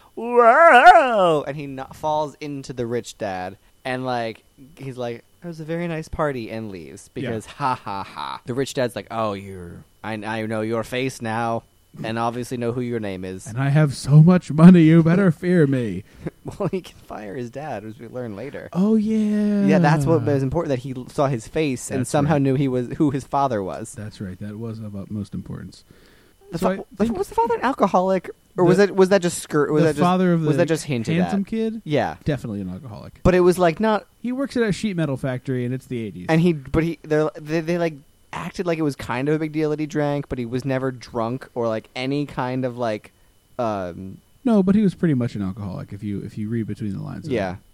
Speaker 2: whoa! And he no- falls into the rich dad, and like, he's like, it was a very nice party, and leaves, because ha ha ha. The rich dad's like, oh, you're, I, I know your face now, and obviously know who your name is.
Speaker 1: And I have so much money, you better fear me.
Speaker 2: Well, he can fire his dad, as we learn later.
Speaker 1: Oh, yeah.
Speaker 2: Yeah, that's what was important, that he l- saw his face and
Speaker 1: That's
Speaker 2: somehow
Speaker 1: right.
Speaker 2: knew he was who his father was.
Speaker 1: That's right. That was of utmost importance.
Speaker 2: The
Speaker 1: So
Speaker 2: fa-
Speaker 1: I think
Speaker 2: was the father an alcoholic, or was
Speaker 1: the-
Speaker 2: that was that just skirt? Was
Speaker 1: the
Speaker 2: that just,
Speaker 1: father of the
Speaker 2: was that just hinted
Speaker 1: handsome
Speaker 2: at?
Speaker 1: kid,
Speaker 2: Yeah,
Speaker 1: definitely an alcoholic.
Speaker 2: but it was like not,
Speaker 1: He works at a sheet metal factory, and it's the eighties.
Speaker 2: and he, but he, they're, they, they like acted like it was kind of a big deal that he drank, but he was never drunk or like any kind of like, um,
Speaker 1: No, but he was pretty much an alcoholic if you if you read between the lines. of it.
Speaker 2: yeah,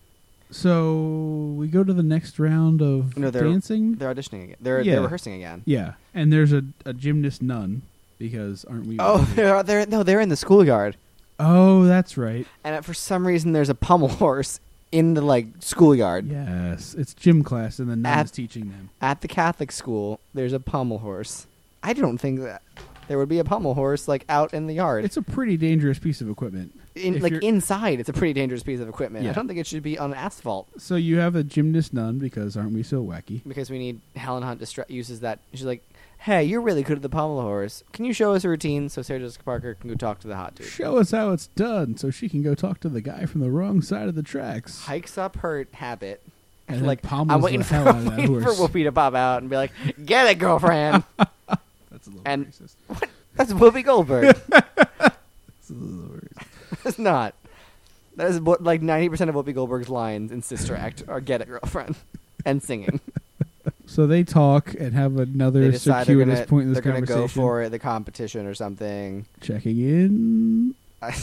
Speaker 1: So we go to the next round of
Speaker 2: No, they're-
Speaker 1: dancing.
Speaker 2: they're auditioning again. They're
Speaker 1: Yeah.
Speaker 2: they're rehearsing again.
Speaker 1: Yeah, and there's a, a gymnast nun because aren't we?
Speaker 2: Oh, they're they're no, they're in the schoolyard,
Speaker 1: oh, that's right.
Speaker 2: and uh, for some reason there's a pommel horse in the like schoolyard.
Speaker 1: Yes, it's gym class, and the nun
Speaker 2: At-
Speaker 1: is teaching them.
Speaker 2: At the Catholic school, there's a pommel horse. I don't think that there would be a pommel horse like out in the yard.
Speaker 1: It's a pretty dangerous piece of equipment.
Speaker 2: in,
Speaker 1: if
Speaker 2: like
Speaker 1: you're-
Speaker 2: inside, it's a pretty dangerous piece of equipment.
Speaker 1: Yeah.
Speaker 2: I don't think it should be on asphalt
Speaker 1: So you have a gymnast nun because aren't we so wacky?
Speaker 2: because we need Helen Hunt distra- uses that. She's like, "Hey, you're really good at the pommel horse. Can you show us a routine so Sarah Jessica Parker can go talk to the hot dude?"
Speaker 1: Show us how it's done, so she can go talk to the guy from the wrong side of the tracks.
Speaker 2: Hikes up her habit.
Speaker 1: And then
Speaker 2: like
Speaker 1: pommels
Speaker 2: I'm
Speaker 1: the
Speaker 2: waiting, for,
Speaker 1: hell out of
Speaker 2: I'm
Speaker 1: that
Speaker 2: waiting for
Speaker 1: horse.
Speaker 2: Whoopi to pop out and be like, "Get it, girlfriend."
Speaker 1: That's a little
Speaker 2: and-
Speaker 1: racist.
Speaker 2: That's Whoopi Goldberg.
Speaker 1: That's a little racist.
Speaker 2: It's not. That is what like ninety percent of Whoopi Goldberg's lines in Sister Act are "Get it, girlfriend," and singing.
Speaker 1: So they talk and have another
Speaker 2: They decide they're
Speaker 1: circuitous
Speaker 2: gonna,
Speaker 1: point in this
Speaker 2: they're gonna
Speaker 1: conversation.
Speaker 2: go for the competition or something.
Speaker 1: Checking in.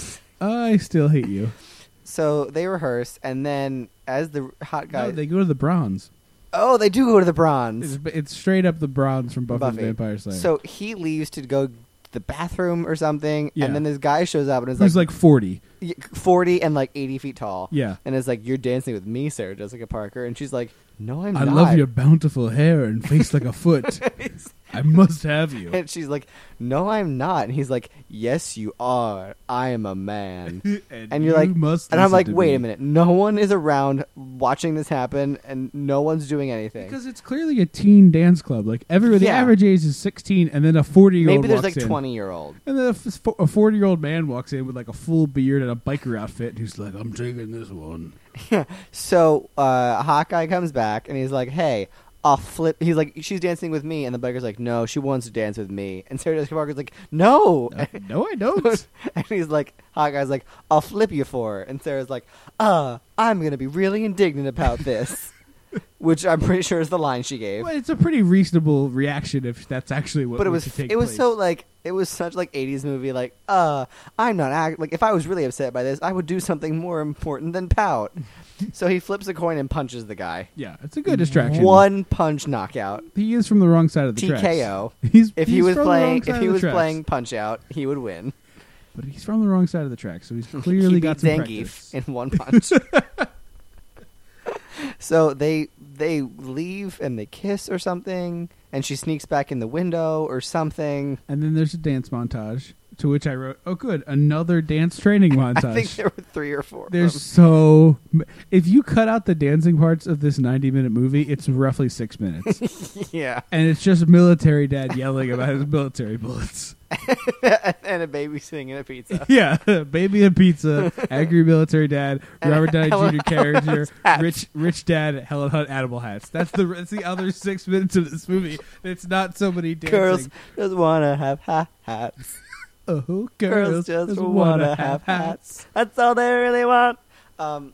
Speaker 1: I still hate you.
Speaker 2: So they rehearse, and then as the hot guy,
Speaker 1: No, they go to the bronze.
Speaker 2: oh, they do go to the bronze.
Speaker 1: It's, it's straight up the bronze from Buffy,
Speaker 2: Buffy.
Speaker 1: the Vampire Slayer.
Speaker 2: So he leaves to go to the bathroom or something,
Speaker 1: Yeah.
Speaker 2: and then this guy shows up and is
Speaker 1: who's
Speaker 2: like,
Speaker 1: like forty.
Speaker 2: y- forty and like eighty feet tall.
Speaker 1: Yeah.
Speaker 2: And is like, "You're dancing with me, Sarah Jessica Parker," and she's like, "No, I'm
Speaker 1: I
Speaker 2: not."
Speaker 1: love your bountiful hair and face like a foot. I must have you.
Speaker 2: And she's like, "No, I'm not." And he's like, "Yes, you are. I am a man."
Speaker 1: and,
Speaker 2: And you're
Speaker 1: you
Speaker 2: like,
Speaker 1: must
Speaker 2: And I'm
Speaker 1: listen
Speaker 2: like,
Speaker 1: to
Speaker 2: "Wait
Speaker 1: me."
Speaker 2: a minute. No one is around watching this happen, and no one's doing anything."
Speaker 1: Because it's clearly a teen dance club. Like everywhere, the
Speaker 2: Yeah.
Speaker 1: average age is sixteen, and then a forty-year-old
Speaker 2: Maybe there's
Speaker 1: walks
Speaker 2: like
Speaker 1: in.
Speaker 2: twenty year old.
Speaker 1: And then a f- a forty-year-old man walks in with like a full beard and a biker outfit, and he's like, "I'm taking this one."
Speaker 2: So uh, Hawkeye comes back and he's like, "Hey, I'll flip. He's like, she's dancing with me, and the biker's like, no, she wants to dance with me. And Sarah Jessica Parker's like, no,
Speaker 1: Uh, no, I don't.
Speaker 2: and he's like, hot guy's like, I'll flip you for her. And Sarah's like, uh, I'm gonna be really indignant about this, which I'm pretty sure is the line she gave.
Speaker 1: Well, it's a pretty reasonable reaction if that's actually what.
Speaker 2: But it
Speaker 1: would
Speaker 2: was
Speaker 1: take
Speaker 2: it was
Speaker 1: place.
Speaker 2: so like it was such like eighties movie like uh I'm not act like if I was really upset by this I would do something more important than pout. So he flips a coin and punches the guy.
Speaker 1: Yeah, it's a good distraction.
Speaker 2: One punch knockout.
Speaker 1: He is from the wrong side of the
Speaker 2: T
Speaker 1: tracks.
Speaker 2: K O.
Speaker 1: He's
Speaker 2: If
Speaker 1: he's
Speaker 2: he was
Speaker 1: from the wrong
Speaker 2: playing
Speaker 1: side
Speaker 2: if
Speaker 1: of
Speaker 2: he
Speaker 1: the
Speaker 2: was
Speaker 1: tracks.
Speaker 2: playing Punch Out, he would win.
Speaker 1: But he's from the wrong side of the track, so he's clearly
Speaker 2: he
Speaker 1: got
Speaker 2: beat
Speaker 1: some
Speaker 2: Zangief
Speaker 1: practice.
Speaker 2: in one punch. So they they leave and they kiss or something, and she sneaks back in the window or something.
Speaker 1: And then there's a dance montage, to which I wrote, "Oh, good, another dance training montage."
Speaker 2: I think there were three or four. of
Speaker 1: There's
Speaker 2: them.
Speaker 1: so m- if you cut out the dancing parts of this ninety minute movie, it's roughly six minutes,
Speaker 2: Yeah,
Speaker 1: and it's just military dad yelling about his military bullets.
Speaker 2: and a baby singing a pizza.
Speaker 1: Yeah, baby and pizza, angry military dad,
Speaker 2: And
Speaker 1: Robert Downey
Speaker 2: Helen
Speaker 1: Junior character,
Speaker 2: Hunt's hats.
Speaker 1: rich rich dad, Helen Hunt animal hats. That's the that's the other six minutes of this movie. It's not somebody dancing.
Speaker 2: Girls just wanna have ha- hats.
Speaker 1: Oh, girls,
Speaker 2: Girls just
Speaker 1: just
Speaker 2: wanna
Speaker 1: wanna
Speaker 2: have
Speaker 1: have hats.
Speaker 2: hats. That's all they really want. Um,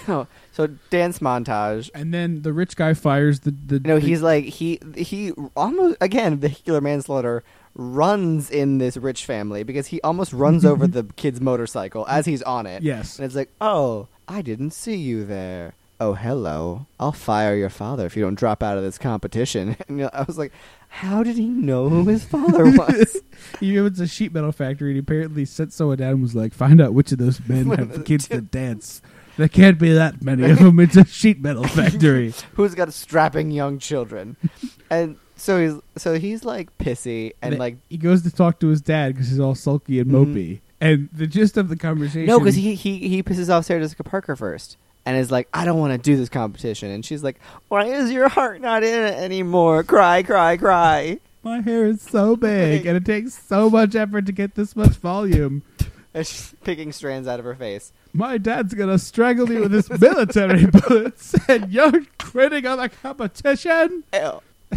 Speaker 2: so dance montage.
Speaker 1: And then the rich guy fires the the.
Speaker 2: No,
Speaker 1: the-
Speaker 2: he's like he he almost again vehicular manslaughter runs in this rich family because he almost runs over the kid's motorcycle as he's on it.
Speaker 1: yes.
Speaker 2: And it's like, oh, I didn't see you there. Oh, hello. I'll fire your father if you don't drop out of this competition. And you know, I was like, how did he know who his father was?
Speaker 1: He was a sheet metal factory, and he apparently sent someone down and was like, "Find out which of those men have kids that dance. There can't be that many of them. It's a sheet metal factory."
Speaker 2: Who's got strapping young children? And so he's so he's like pissy and
Speaker 1: And
Speaker 2: like
Speaker 1: he goes to talk to his dad because he's all sulky and
Speaker 2: Mhm.
Speaker 1: mopey. And the gist of the conversation,
Speaker 2: no, because he, he he pisses off Sarah Jessica Parker first. And is like, I don't want to do this competition. And she's like, why is your heart not in it anymore? Cry, cry, cry.
Speaker 1: my hair is so big, and it takes so much effort to get this much volume.
Speaker 2: And she's picking strands out of her face.
Speaker 1: My dad's gonna strangle me with his military bullets, and you're quitting on the competition.
Speaker 2: Ew.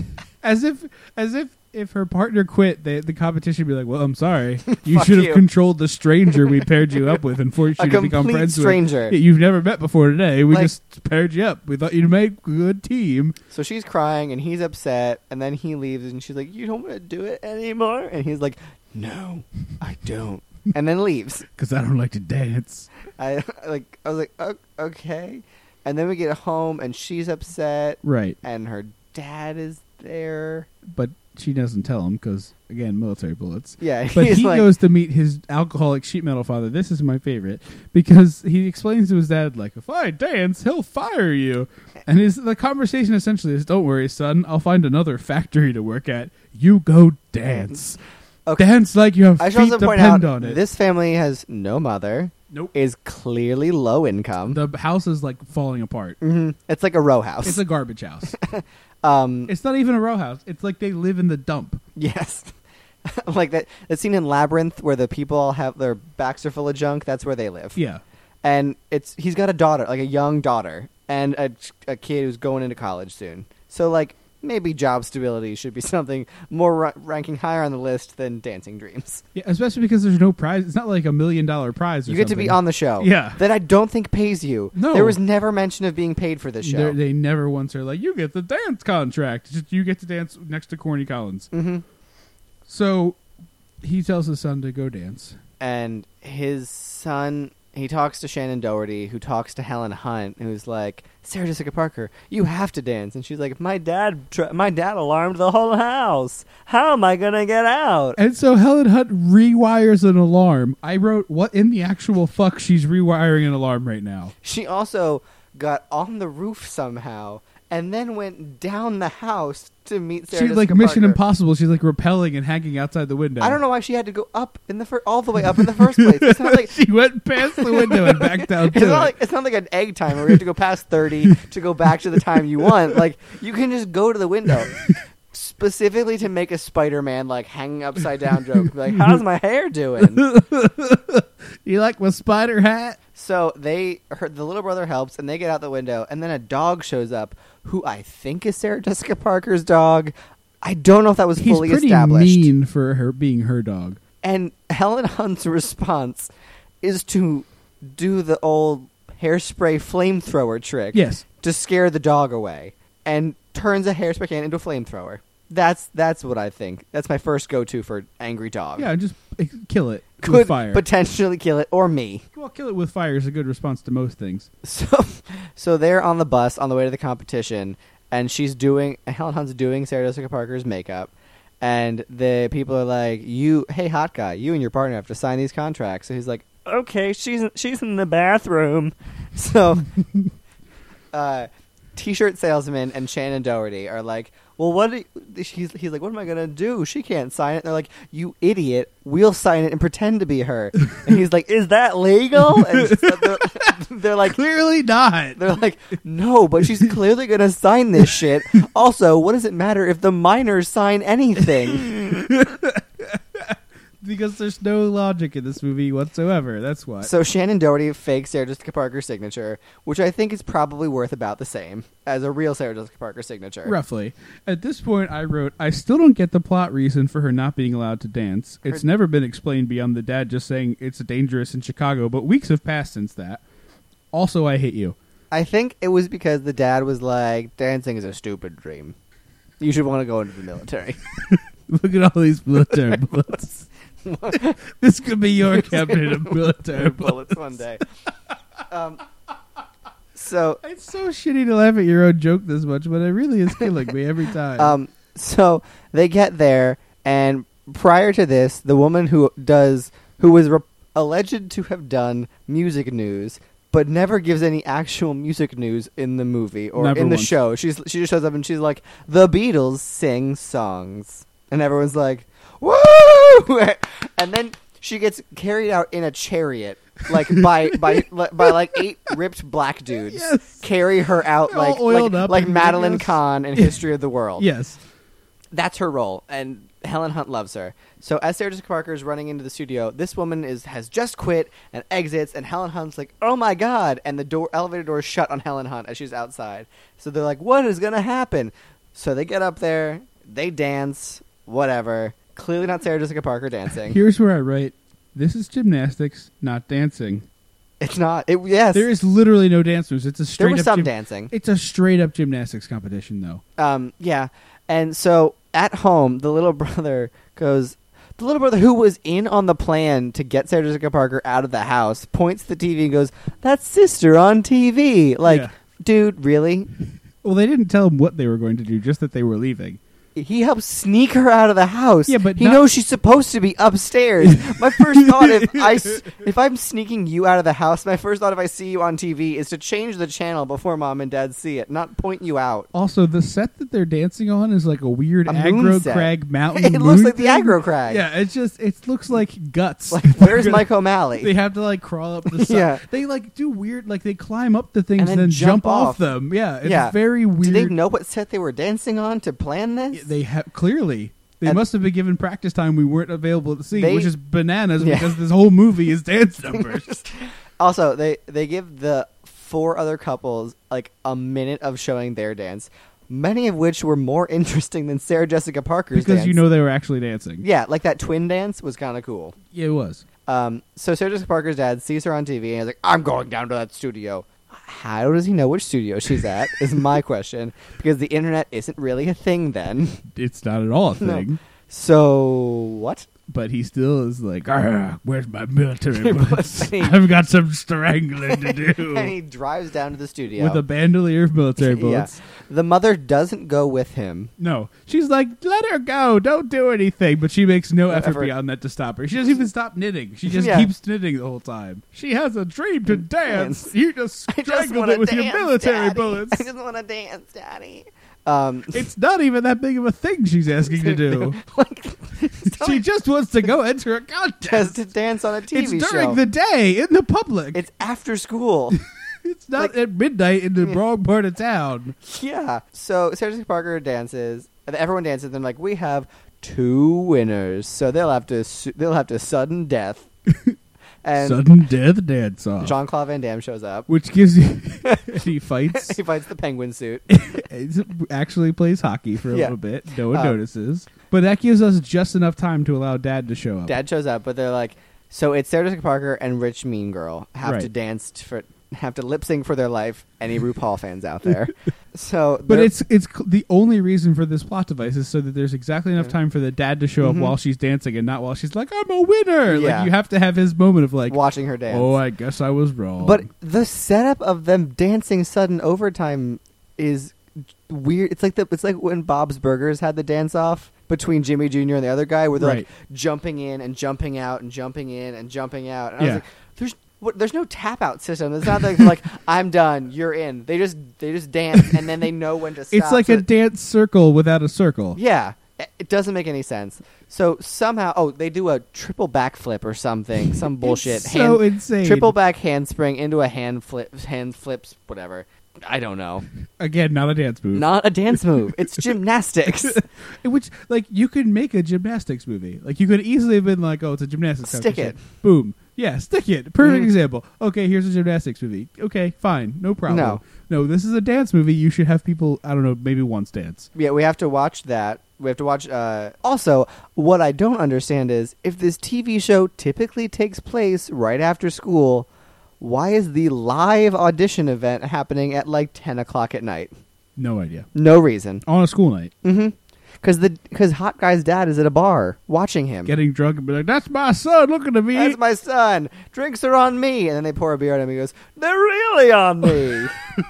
Speaker 1: As if, as if, if her partner quit, the the competition would be like, "Well, I'm sorry, you
Speaker 2: Fuck
Speaker 1: should have
Speaker 2: you.
Speaker 1: controlled the stranger we paired you up with and forced
Speaker 2: A
Speaker 1: you to become
Speaker 2: complete
Speaker 1: friends
Speaker 2: stranger.
Speaker 1: with. Yeah, you've never met before today. We
Speaker 2: Like-
Speaker 1: just paired you up. We thought you'd make a good team."
Speaker 2: So she's crying and he's upset. And then he leaves and she's like, you don't want to do it anymore? And he's like, no, I don't. And then leaves.
Speaker 1: Because I don't like to dance.
Speaker 2: I like. I was like, "O- okay. And then we get home and she's upset.
Speaker 1: Right,
Speaker 2: And her dad is there.
Speaker 1: but she doesn't tell him because, again, military bullets.
Speaker 2: Yeah,
Speaker 1: But
Speaker 2: he's
Speaker 1: he
Speaker 2: like,
Speaker 1: goes to meet his alcoholic sheet metal father. This is my favorite because he explains to his dad, like, if I dance, he'll fire you. And his the conversation essentially is, don't worry, son. I'll find another factory to work at. You go dance.
Speaker 2: Okay.
Speaker 1: Dance like your
Speaker 2: I
Speaker 1: feet
Speaker 2: should also point
Speaker 1: depend
Speaker 2: out
Speaker 1: on it.
Speaker 2: this family has no mother.
Speaker 1: Nope.
Speaker 2: Is clearly low income.
Speaker 1: The house is, like, falling apart.
Speaker 2: hmm It's like a row house.
Speaker 1: It's a garbage house.
Speaker 2: um,
Speaker 1: It's not even a row house. It's like they live in the dump.
Speaker 2: yes. Like that, that scene in Labyrinth where the people all have their backs are full of junk. That's where they live.
Speaker 1: Yeah.
Speaker 2: And it's he's got a daughter, like a young daughter, and a, a kid who's going into college soon. So like maybe job stability should be something more ra- ranking higher on the list than Dancing Dreams.
Speaker 1: Yeah, especially because there's no prize. It's not like a million dollar prize or
Speaker 2: You get to be
Speaker 1: something.
Speaker 2: on the show.
Speaker 1: Yeah.
Speaker 2: That I don't think pays you.
Speaker 1: No.
Speaker 2: There was never mention of being paid for this show.
Speaker 1: They're- They never once are like, you get the dance contract. Just you get to dance next to Corny Collins.
Speaker 2: hmm
Speaker 1: So he tells his son to go dance.
Speaker 2: And his son, he talks to Shannon Doherty, who talks to Helen Hunt, who's like, Sarah Jessica Parker, you have to dance. And she's like, my dad, tr- my dad alarmed the whole house. How am I gonna get out?
Speaker 1: And so Helen Hunt rewires an alarm. I wrote, what in the actual fuck she's rewiring an alarm right now?
Speaker 2: She also got on the roof somehow, and then went down the house to meet Sarah
Speaker 1: She's
Speaker 2: Jessica
Speaker 1: like Mission
Speaker 2: Parker.
Speaker 1: Impossible. She's like rappelling and hanging outside the window.
Speaker 2: I don't know why she had to go up in the fir- all the way up in the first place. It's not like
Speaker 1: she went past the window and back down
Speaker 2: it's
Speaker 1: to
Speaker 2: not
Speaker 1: it.
Speaker 2: like it's not like an egg timer where you have to go past thirty to go back to the time you want. Like you can just go to the window. S- specifically to make a Spider-Man like hanging upside down joke. Be like, how's my hair doing?
Speaker 1: You like my spider hat?
Speaker 2: So they, her, the little brother helps, and they get out the window, and then a dog shows up, who I think is Sarah Jessica Parker's dog. I don't know if that was
Speaker 1: He's
Speaker 2: fully
Speaker 1: pretty
Speaker 2: established.
Speaker 1: mean for her being her dog.
Speaker 2: And Helen Hunt's response is to do the old hairspray flamethrower trick.
Speaker 1: Yes.
Speaker 2: To scare the dog away, and turns a hairspray can into a flamethrower. That's that's what I think. That's my first go-to for angry dog.
Speaker 1: Yeah, just eh, kill it
Speaker 2: Could
Speaker 1: with fire.
Speaker 2: potentially kill it, or me.
Speaker 1: Well, kill it with fire is a good response to most things.
Speaker 2: So, so they're on the bus on the way to the competition, and she's doing Helen Hunt's doing Sarah Jessica Parker's makeup, and the people are like, "You, hey, hot guy, you and your partner have to sign these contracts." So he's like, "Okay, she's she's in the bathroom." So, uh, T-shirt salesman and Shannon Doherty are like, "Well, what?" Do you, he's he's like, "What am I gonna do? She can't sign it." And they're like, "You idiot! We'll sign it and pretend to be her." And he's like, "Is that legal?" And they're, they're like,
Speaker 1: Clearly not.
Speaker 2: They're like, "No, but she's clearly gonna sign this shit." Also, what does it matter if the minors sign anything?
Speaker 1: Because there's no logic in this movie whatsoever. That's why.
Speaker 2: So Shannon Doherty fakes Sarah Jessica Parker's signature, which I think is probably worth about the same as a real Sarah Jessica Parker signature.
Speaker 1: Roughly. At this point, I wrote, I still don't get the plot reason for her not being allowed to dance. It's
Speaker 2: Her-
Speaker 1: never been explained beyond the dad just saying it's dangerous in Chicago, but weeks have passed since that. Also, I hate you.
Speaker 2: I think it was because the dad was like, dancing is a stupid dream. You should want to go into the military.
Speaker 1: Look at all these military bullets. This could be your captain of military bullets.
Speaker 2: bullets one day. Um, so,
Speaker 1: It's so shitty to laugh at your own joke this much, but it really is killing me every time.
Speaker 2: um, so they get there, and prior to this, the woman who does, who was re- alleged to have done music news, but never gives any actual music news in the movie or
Speaker 1: Never
Speaker 2: in the
Speaker 1: once.
Speaker 2: show. She's she just shows up and she's like, "The Beatles sing songs," and everyone's like, "Woo!" And then she gets carried out in a chariot, like by by li- by like eight ripped black dudes.
Speaker 1: Yes.
Speaker 2: Carry her out
Speaker 1: All
Speaker 2: like
Speaker 1: oiled
Speaker 2: like,
Speaker 1: up
Speaker 2: like
Speaker 1: and
Speaker 2: Madeline
Speaker 1: ridiculous.
Speaker 2: Kahn in History of the World.
Speaker 1: Yes.
Speaker 2: That's her role, and Helen Hunt loves her. So as Sarah Jessica Parker is running into the studio, this woman is has just quit and exits, and Helen Hunt's like, "Oh my god!" And the door elevator door is shut on Helen Hunt as she's outside. So they're like, "What is gonna happen?" So they get up there, they dance, whatever. Clearly not Sarah Jessica Parker dancing.
Speaker 1: Here's where I write, this is gymnastics, not dancing.
Speaker 2: It's not. It yes.
Speaker 1: There is literally no dance moves. It's a
Speaker 2: there
Speaker 1: straight
Speaker 2: was
Speaker 1: up
Speaker 2: some
Speaker 1: gym-
Speaker 2: dancing.
Speaker 1: It's a straight up gymnastics competition, though.
Speaker 2: Um, yeah. And so at home, the little brother goes, the little brother who was in on the plan to get Sarah Jessica Parker out of the house points to the T V and goes, "That's sister on T V." Like,
Speaker 1: Yeah.
Speaker 2: dude, really?
Speaker 1: Well, they didn't tell him what they were going to do, just that they were leaving.
Speaker 2: He helped sneak her out of the house.
Speaker 1: Yeah, but
Speaker 2: he
Speaker 1: not-
Speaker 2: knows she's supposed to be upstairs. My first thought, if I s- if I'm sneaking you out of the house, my first thought if I see you on T V is to change the channel before mom and dad see it, not point you out.
Speaker 1: Also, the set that they're dancing on is like a weird
Speaker 2: A moon
Speaker 1: aggro
Speaker 2: set.
Speaker 1: crag mountain.
Speaker 2: It looks
Speaker 1: moon
Speaker 2: like the
Speaker 1: thing.
Speaker 2: aggro crag.
Speaker 1: Yeah, it's just it looks like guts.
Speaker 2: Like, where's Mike O'Malley?
Speaker 1: They have to like crawl up the side.
Speaker 2: Yeah.
Speaker 1: They like do weird, like they climb up the things
Speaker 2: And
Speaker 1: and
Speaker 2: then
Speaker 1: then,
Speaker 2: jump
Speaker 1: jump, off.
Speaker 2: off.
Speaker 1: them. Yeah, it's
Speaker 2: Yeah.
Speaker 1: very weird.
Speaker 2: Did they know what set they were dancing on to plan this?
Speaker 1: They have clearly. They
Speaker 2: And-
Speaker 1: must have been given practice time we weren't available to see,
Speaker 2: They-
Speaker 1: which is bananas
Speaker 2: Yeah.
Speaker 1: because this whole movie is dance numbers.
Speaker 2: Also, they they give the four other couples like a minute of showing their dance, many of which were more interesting than Sarah Jessica Parker's
Speaker 1: because
Speaker 2: dance.
Speaker 1: you know they were actually dancing.
Speaker 2: Yeah, like that twin dance was kind of cool.
Speaker 1: Yeah, it was.
Speaker 2: Um, so Sarah Jessica Parker's dad sees her on T V and he's like, "I'm going down to that studio." How does he know which studio she's at? Is my question, because the internet isn't really a thing then.
Speaker 1: It's not at all a
Speaker 2: No.
Speaker 1: thing.
Speaker 2: So what?
Speaker 1: But he still is like, "Argh, where's my military
Speaker 2: Bullets.
Speaker 1: bullets? I've got some strangling to do.
Speaker 2: And he drives down to the studio
Speaker 1: With a bandolier of military
Speaker 2: Yeah.
Speaker 1: bullets.
Speaker 2: The mother doesn't go with him.
Speaker 1: No. She's like, let her go. Don't do anything. But she makes no,
Speaker 2: No
Speaker 1: effort,
Speaker 2: effort.
Speaker 1: beyond that to stop her. She doesn't even stop knitting. She just
Speaker 2: Yeah.
Speaker 1: keeps knitting the whole time. She has a dream to dance.
Speaker 2: Dance.
Speaker 1: You just
Speaker 2: I just
Speaker 1: strangled
Speaker 2: want to
Speaker 1: it with
Speaker 2: dance,
Speaker 1: your military
Speaker 2: Daddy.
Speaker 1: bullets.
Speaker 2: I just want to dance, Daddy. Um,
Speaker 1: It's not even that big of a thing she's asking to do.
Speaker 2: like,
Speaker 1: She just wants to go enter a
Speaker 2: just
Speaker 1: contest.
Speaker 2: to dance on a T V
Speaker 1: It's
Speaker 2: show.
Speaker 1: during the day in the public.
Speaker 2: It's after school.
Speaker 1: It's not
Speaker 2: like-
Speaker 1: at midnight in the wrong part of town.
Speaker 2: Yeah. So Sarah Jessica Parker dances, And everyone dances. And they're like, we have two winners, so they'll have to su- they'll have to sudden death. And
Speaker 1: sudden death dance off.
Speaker 2: Jean-Claude Van Damme shows up.
Speaker 1: Which gives you... he fights.
Speaker 2: He fights the penguin suit.
Speaker 1: Actually plays hockey for a
Speaker 2: Yeah.
Speaker 1: little bit. No one
Speaker 2: Um,
Speaker 1: notices. But that gives us just enough time to allow Dad to show up.
Speaker 2: Dad shows up, but they're like, so it's Sarah Jessica Parker and Rich Mean Girl have
Speaker 1: Right.
Speaker 2: to dance t- for have to lip sync for their life. Any RuPaul fans out there? So,
Speaker 1: But
Speaker 2: they're-
Speaker 1: it's it's c- the only reson for this plot device is so that there's exactly enough
Speaker 2: Yeah.
Speaker 1: time for the dad to show
Speaker 2: Mhm.
Speaker 1: up while she's dancing and not while she's like, I'm a winner.
Speaker 2: Yeah.
Speaker 1: Like, you have to have his moment of like,
Speaker 2: watching her dance.
Speaker 1: oh, I guess I was wrong.
Speaker 2: But the setup of them dancing sudden overtime is weird. It's like the it's like when Bob's Burgers had the dance off between Jimmy Junior and the other guy, where they're
Speaker 1: Right.
Speaker 2: like jumping in and jumping out and jumping in and jumping out. And I
Speaker 1: Yeah.
Speaker 2: was like, there's what, there's no tap out system. It's not like like I'm done, you're in. They just they just dance and then they know when to stop.
Speaker 1: it's like
Speaker 2: So
Speaker 1: a dance circle without a circle.
Speaker 2: yeah. It- It doesn't make any sense. So somehow, oh, they do a triple backflip or something, some bullshit.
Speaker 1: It's so
Speaker 2: Hand-
Speaker 1: insane.
Speaker 2: Triple back handspring into a hand flip, hand flips, whatever. I don't know.
Speaker 1: Again, not a dance move.
Speaker 2: Not a dance move. It's gymnastics.
Speaker 1: Which, like, you could make a gymnastics movie. Like, you could easily have been like, oh, it's a gymnastics
Speaker 2: Stick
Speaker 1: competition.
Speaker 2: it.
Speaker 1: Boom. Yeah, stick it. Perfect
Speaker 2: Mhm.
Speaker 1: example. Okay, here's a gymnastics movie. Okay, fine. No problem.
Speaker 2: No.
Speaker 1: No, this is a dance movie. You should have people, I don't know, maybe once dance.
Speaker 2: Yeah, we have to watch that. We have to watch. Uh, also, what I don't understand is if this T V show typically takes place right after school, why is the live audition event happening at like ten o'clock at night?
Speaker 1: No idea.
Speaker 2: No reason.
Speaker 1: On a school night.
Speaker 2: Mm-hmm. Because the because Hot Guy's dad is at a bar watching him.
Speaker 1: Getting drunk and be like, that's my son looking at me.
Speaker 2: That's my son. Drinks are on me. And then they pour a beer on him. He goes, they're really on me.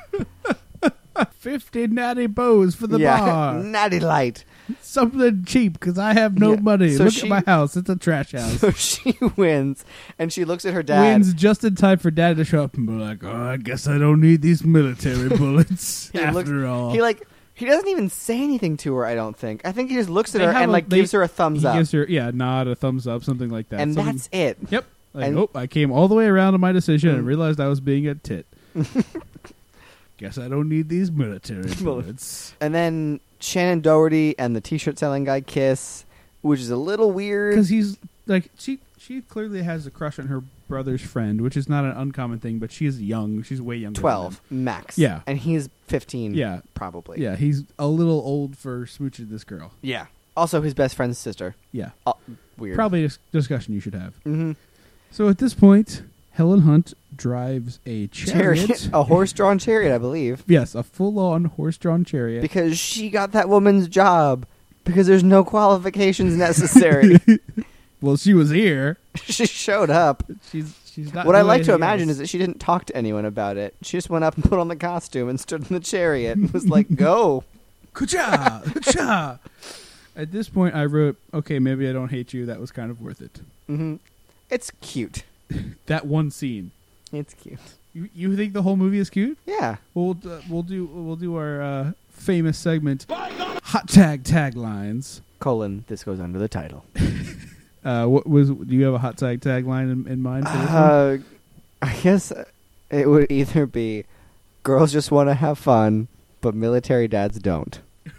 Speaker 1: fifty natty bows for the
Speaker 2: yeah.
Speaker 1: bar.
Speaker 2: Natty Light.
Speaker 1: Something cheap because I have no
Speaker 2: Yeah.
Speaker 1: money.
Speaker 2: So
Speaker 1: Look
Speaker 2: she-
Speaker 1: at my house. It's a trash house.
Speaker 2: So she wins. And she looks at her dad.
Speaker 1: Wins just in time for Dad to show up and be like, oh, I guess I don't need these military bullets
Speaker 2: He
Speaker 1: after
Speaker 2: looks-
Speaker 1: all.
Speaker 2: He like he doesn't even say anything to her. I don't think. I think he just looks at
Speaker 1: They
Speaker 2: her
Speaker 1: have
Speaker 2: and
Speaker 1: a-
Speaker 2: like
Speaker 1: they-
Speaker 2: gives her a thumbs
Speaker 1: he
Speaker 2: up,
Speaker 1: gives her, yeah, nod, a thumbs up, something like that.
Speaker 2: and
Speaker 1: Something-
Speaker 2: that's it.
Speaker 1: Yep. Like,
Speaker 2: and-
Speaker 1: oh, I came all the way around to my decision and
Speaker 2: Mm.
Speaker 1: realized I was being a tit. Guess I don't need these military bullets.
Speaker 2: And then Shannon Doherty and the T-shirt selling guy kiss, which is a little weird.
Speaker 1: Because he's like, she she clearly has a crush on her brother's friend, which is not an uncommon thing, but she's young. She's way younger. than
Speaker 2: Twelve
Speaker 1: him.
Speaker 2: max.
Speaker 1: Yeah.
Speaker 2: and he's fifteen.
Speaker 1: Yeah.
Speaker 2: probably.
Speaker 1: Yeah, he's a little old for smooching this girl.
Speaker 2: yeah. Also, his best friend's sister.
Speaker 1: Yeah.
Speaker 2: Oh, weird.
Speaker 1: Probably a s- discussion you should have.
Speaker 2: Mm-hmm.
Speaker 1: So at this point, Helen Hunt drives a chariot.
Speaker 2: Chariot, a horse-drawn chariot, I believe,
Speaker 1: Yes, a full-on horse-drawn chariot.
Speaker 2: because she got that woman's job. Because there's no qualifications necessary.
Speaker 1: Well, she was here.
Speaker 2: She showed up.
Speaker 1: She's she's not.
Speaker 2: What I
Speaker 1: doing
Speaker 2: like to
Speaker 1: anything
Speaker 2: imagine
Speaker 1: else.
Speaker 2: is that she didn't talk to anyone about it. She just went up and put on the costume and stood in the chariot and was like, "Go."
Speaker 1: Ka-cha! Ka-cha! At this point, I wrote, okay, maybe I don't hate you. That was kind of worth it.
Speaker 2: Mm-hmm. It's cute.
Speaker 1: That one scene.
Speaker 2: It's cute.
Speaker 1: You, you think the whole movie is cute?
Speaker 2: Yeah.
Speaker 1: We'll uh, we'll do we'll do our uh, famous segment, hot tag taglines.
Speaker 2: Colon. This goes under the title.
Speaker 1: Uh, what was? Do you have a hot tag tagline in, in mind for this one?
Speaker 2: Uh, I guess it would either be girls just want to have fun, but military dads don't.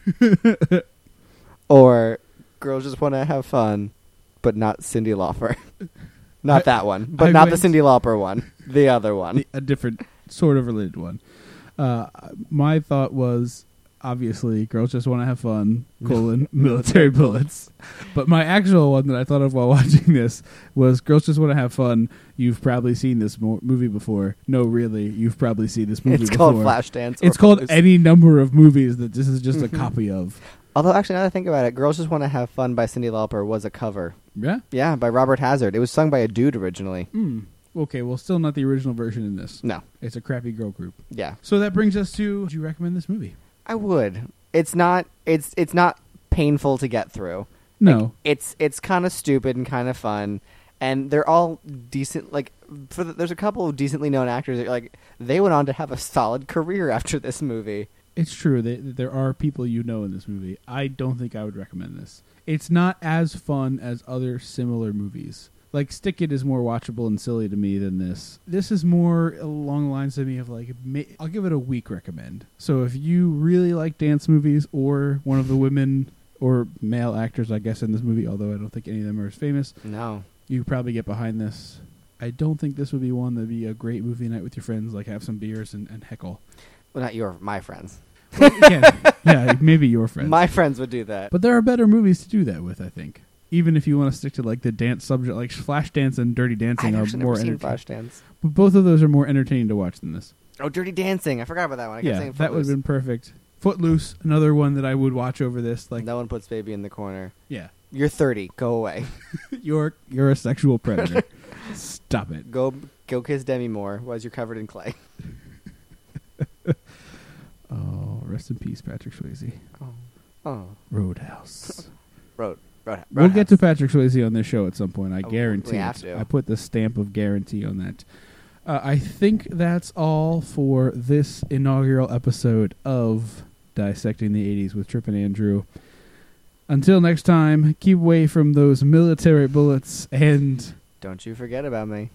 Speaker 2: Or girls just want to have fun, but not Cyndi Lauper. Not
Speaker 1: I-
Speaker 2: that one, but
Speaker 1: I
Speaker 2: not the
Speaker 1: went-
Speaker 2: Cyndi Lauper one. The other one.
Speaker 1: A different sort of related one. Uh, my thought was obviously girls just want to have fun. Colon military bullets. But my actual one that I thought of while watching this was girls just want to have fun. You've probably seen this mo- movie before. No, really, you've probably seen this movie
Speaker 2: It's
Speaker 1: before.
Speaker 2: called Flashdance. or
Speaker 1: It's called
Speaker 2: Footloose.
Speaker 1: any number of movies that this is just a
Speaker 2: Mhm.
Speaker 1: copy of.
Speaker 2: Although, actually, now that I think about it, Girls Just Want to Have Fun by Cyndi Lauper was a cover.
Speaker 1: Yeah.
Speaker 2: Yeah, by Robert Hazard. It was sung by a dude originally.
Speaker 1: Mm. Okay, well, still not the original version in this.
Speaker 2: No.
Speaker 1: It's a crappy girl group.
Speaker 2: Yeah.
Speaker 1: So that brings us to: would you recommend this movie?
Speaker 2: I would. It's not it's it's not painful to get through.
Speaker 1: No.
Speaker 2: Like, it's it's kind of stupid and kind of fun, and they're all decent. Like for the, there's a couple of decently known actors that, like, they went on to have a solid career after this movie.
Speaker 1: It's true. They, there are people you know in this movie. I don't think I would recommend this. It's not as fun as other similar movies. Like, Stick It is more watchable and silly to me than this. This is more along the lines to me of, like, ma- I'll give it a weak recommend. So if you really like dance movies, or one of the women or male actors, I guess, in this movie, although I don't think any of them are as famous,
Speaker 2: No.
Speaker 1: you probably get behind this. I don't think this would be one that would be a great movie night with your friends, like have some beers and, and heckle.
Speaker 2: Well, not your, my friends.
Speaker 1: Well, yeah, yeah, maybe your friends.
Speaker 2: My friends would do that.
Speaker 1: But there are better movies to do that with, I think. Even if you want to stick to like the dance subject, like Flashdance and Dirty Dancing
Speaker 2: I've
Speaker 1: are
Speaker 2: actually
Speaker 1: more
Speaker 2: never seen
Speaker 1: entertaining.
Speaker 2: Flashdance.
Speaker 1: But both of those are more entertaining to watch than this.
Speaker 2: Oh, Dirty Dancing. I forgot about that one. I kept
Speaker 1: Yeah,
Speaker 2: saying
Speaker 1: that would have
Speaker 2: Footloose.
Speaker 1: been perfect. Footloose, another one that I would watch over this. Like,
Speaker 2: No one puts baby in the corner.
Speaker 1: yeah,
Speaker 2: You're thirty. Go away.
Speaker 1: you're you're a sexual predator. Stop it.
Speaker 2: Go go kiss Demi Moore while you're covered in clay.
Speaker 1: Oh, rest in peace, Patrick Swayze.
Speaker 2: Oh. Oh.
Speaker 1: Roadhouse.
Speaker 2: Road. Road.
Speaker 1: We'll get to Patrick Swayze on this show at some point. I
Speaker 2: Oh,
Speaker 1: guarantee
Speaker 2: we
Speaker 1: it.
Speaker 2: have to.
Speaker 1: I put the stamp of guarantee on that. Uh, I think that's all for this inaugural episode of Dissecting the eighties with Trip and Andrew. Until next time, keep away from those military bullets and
Speaker 2: Don't you forget about me.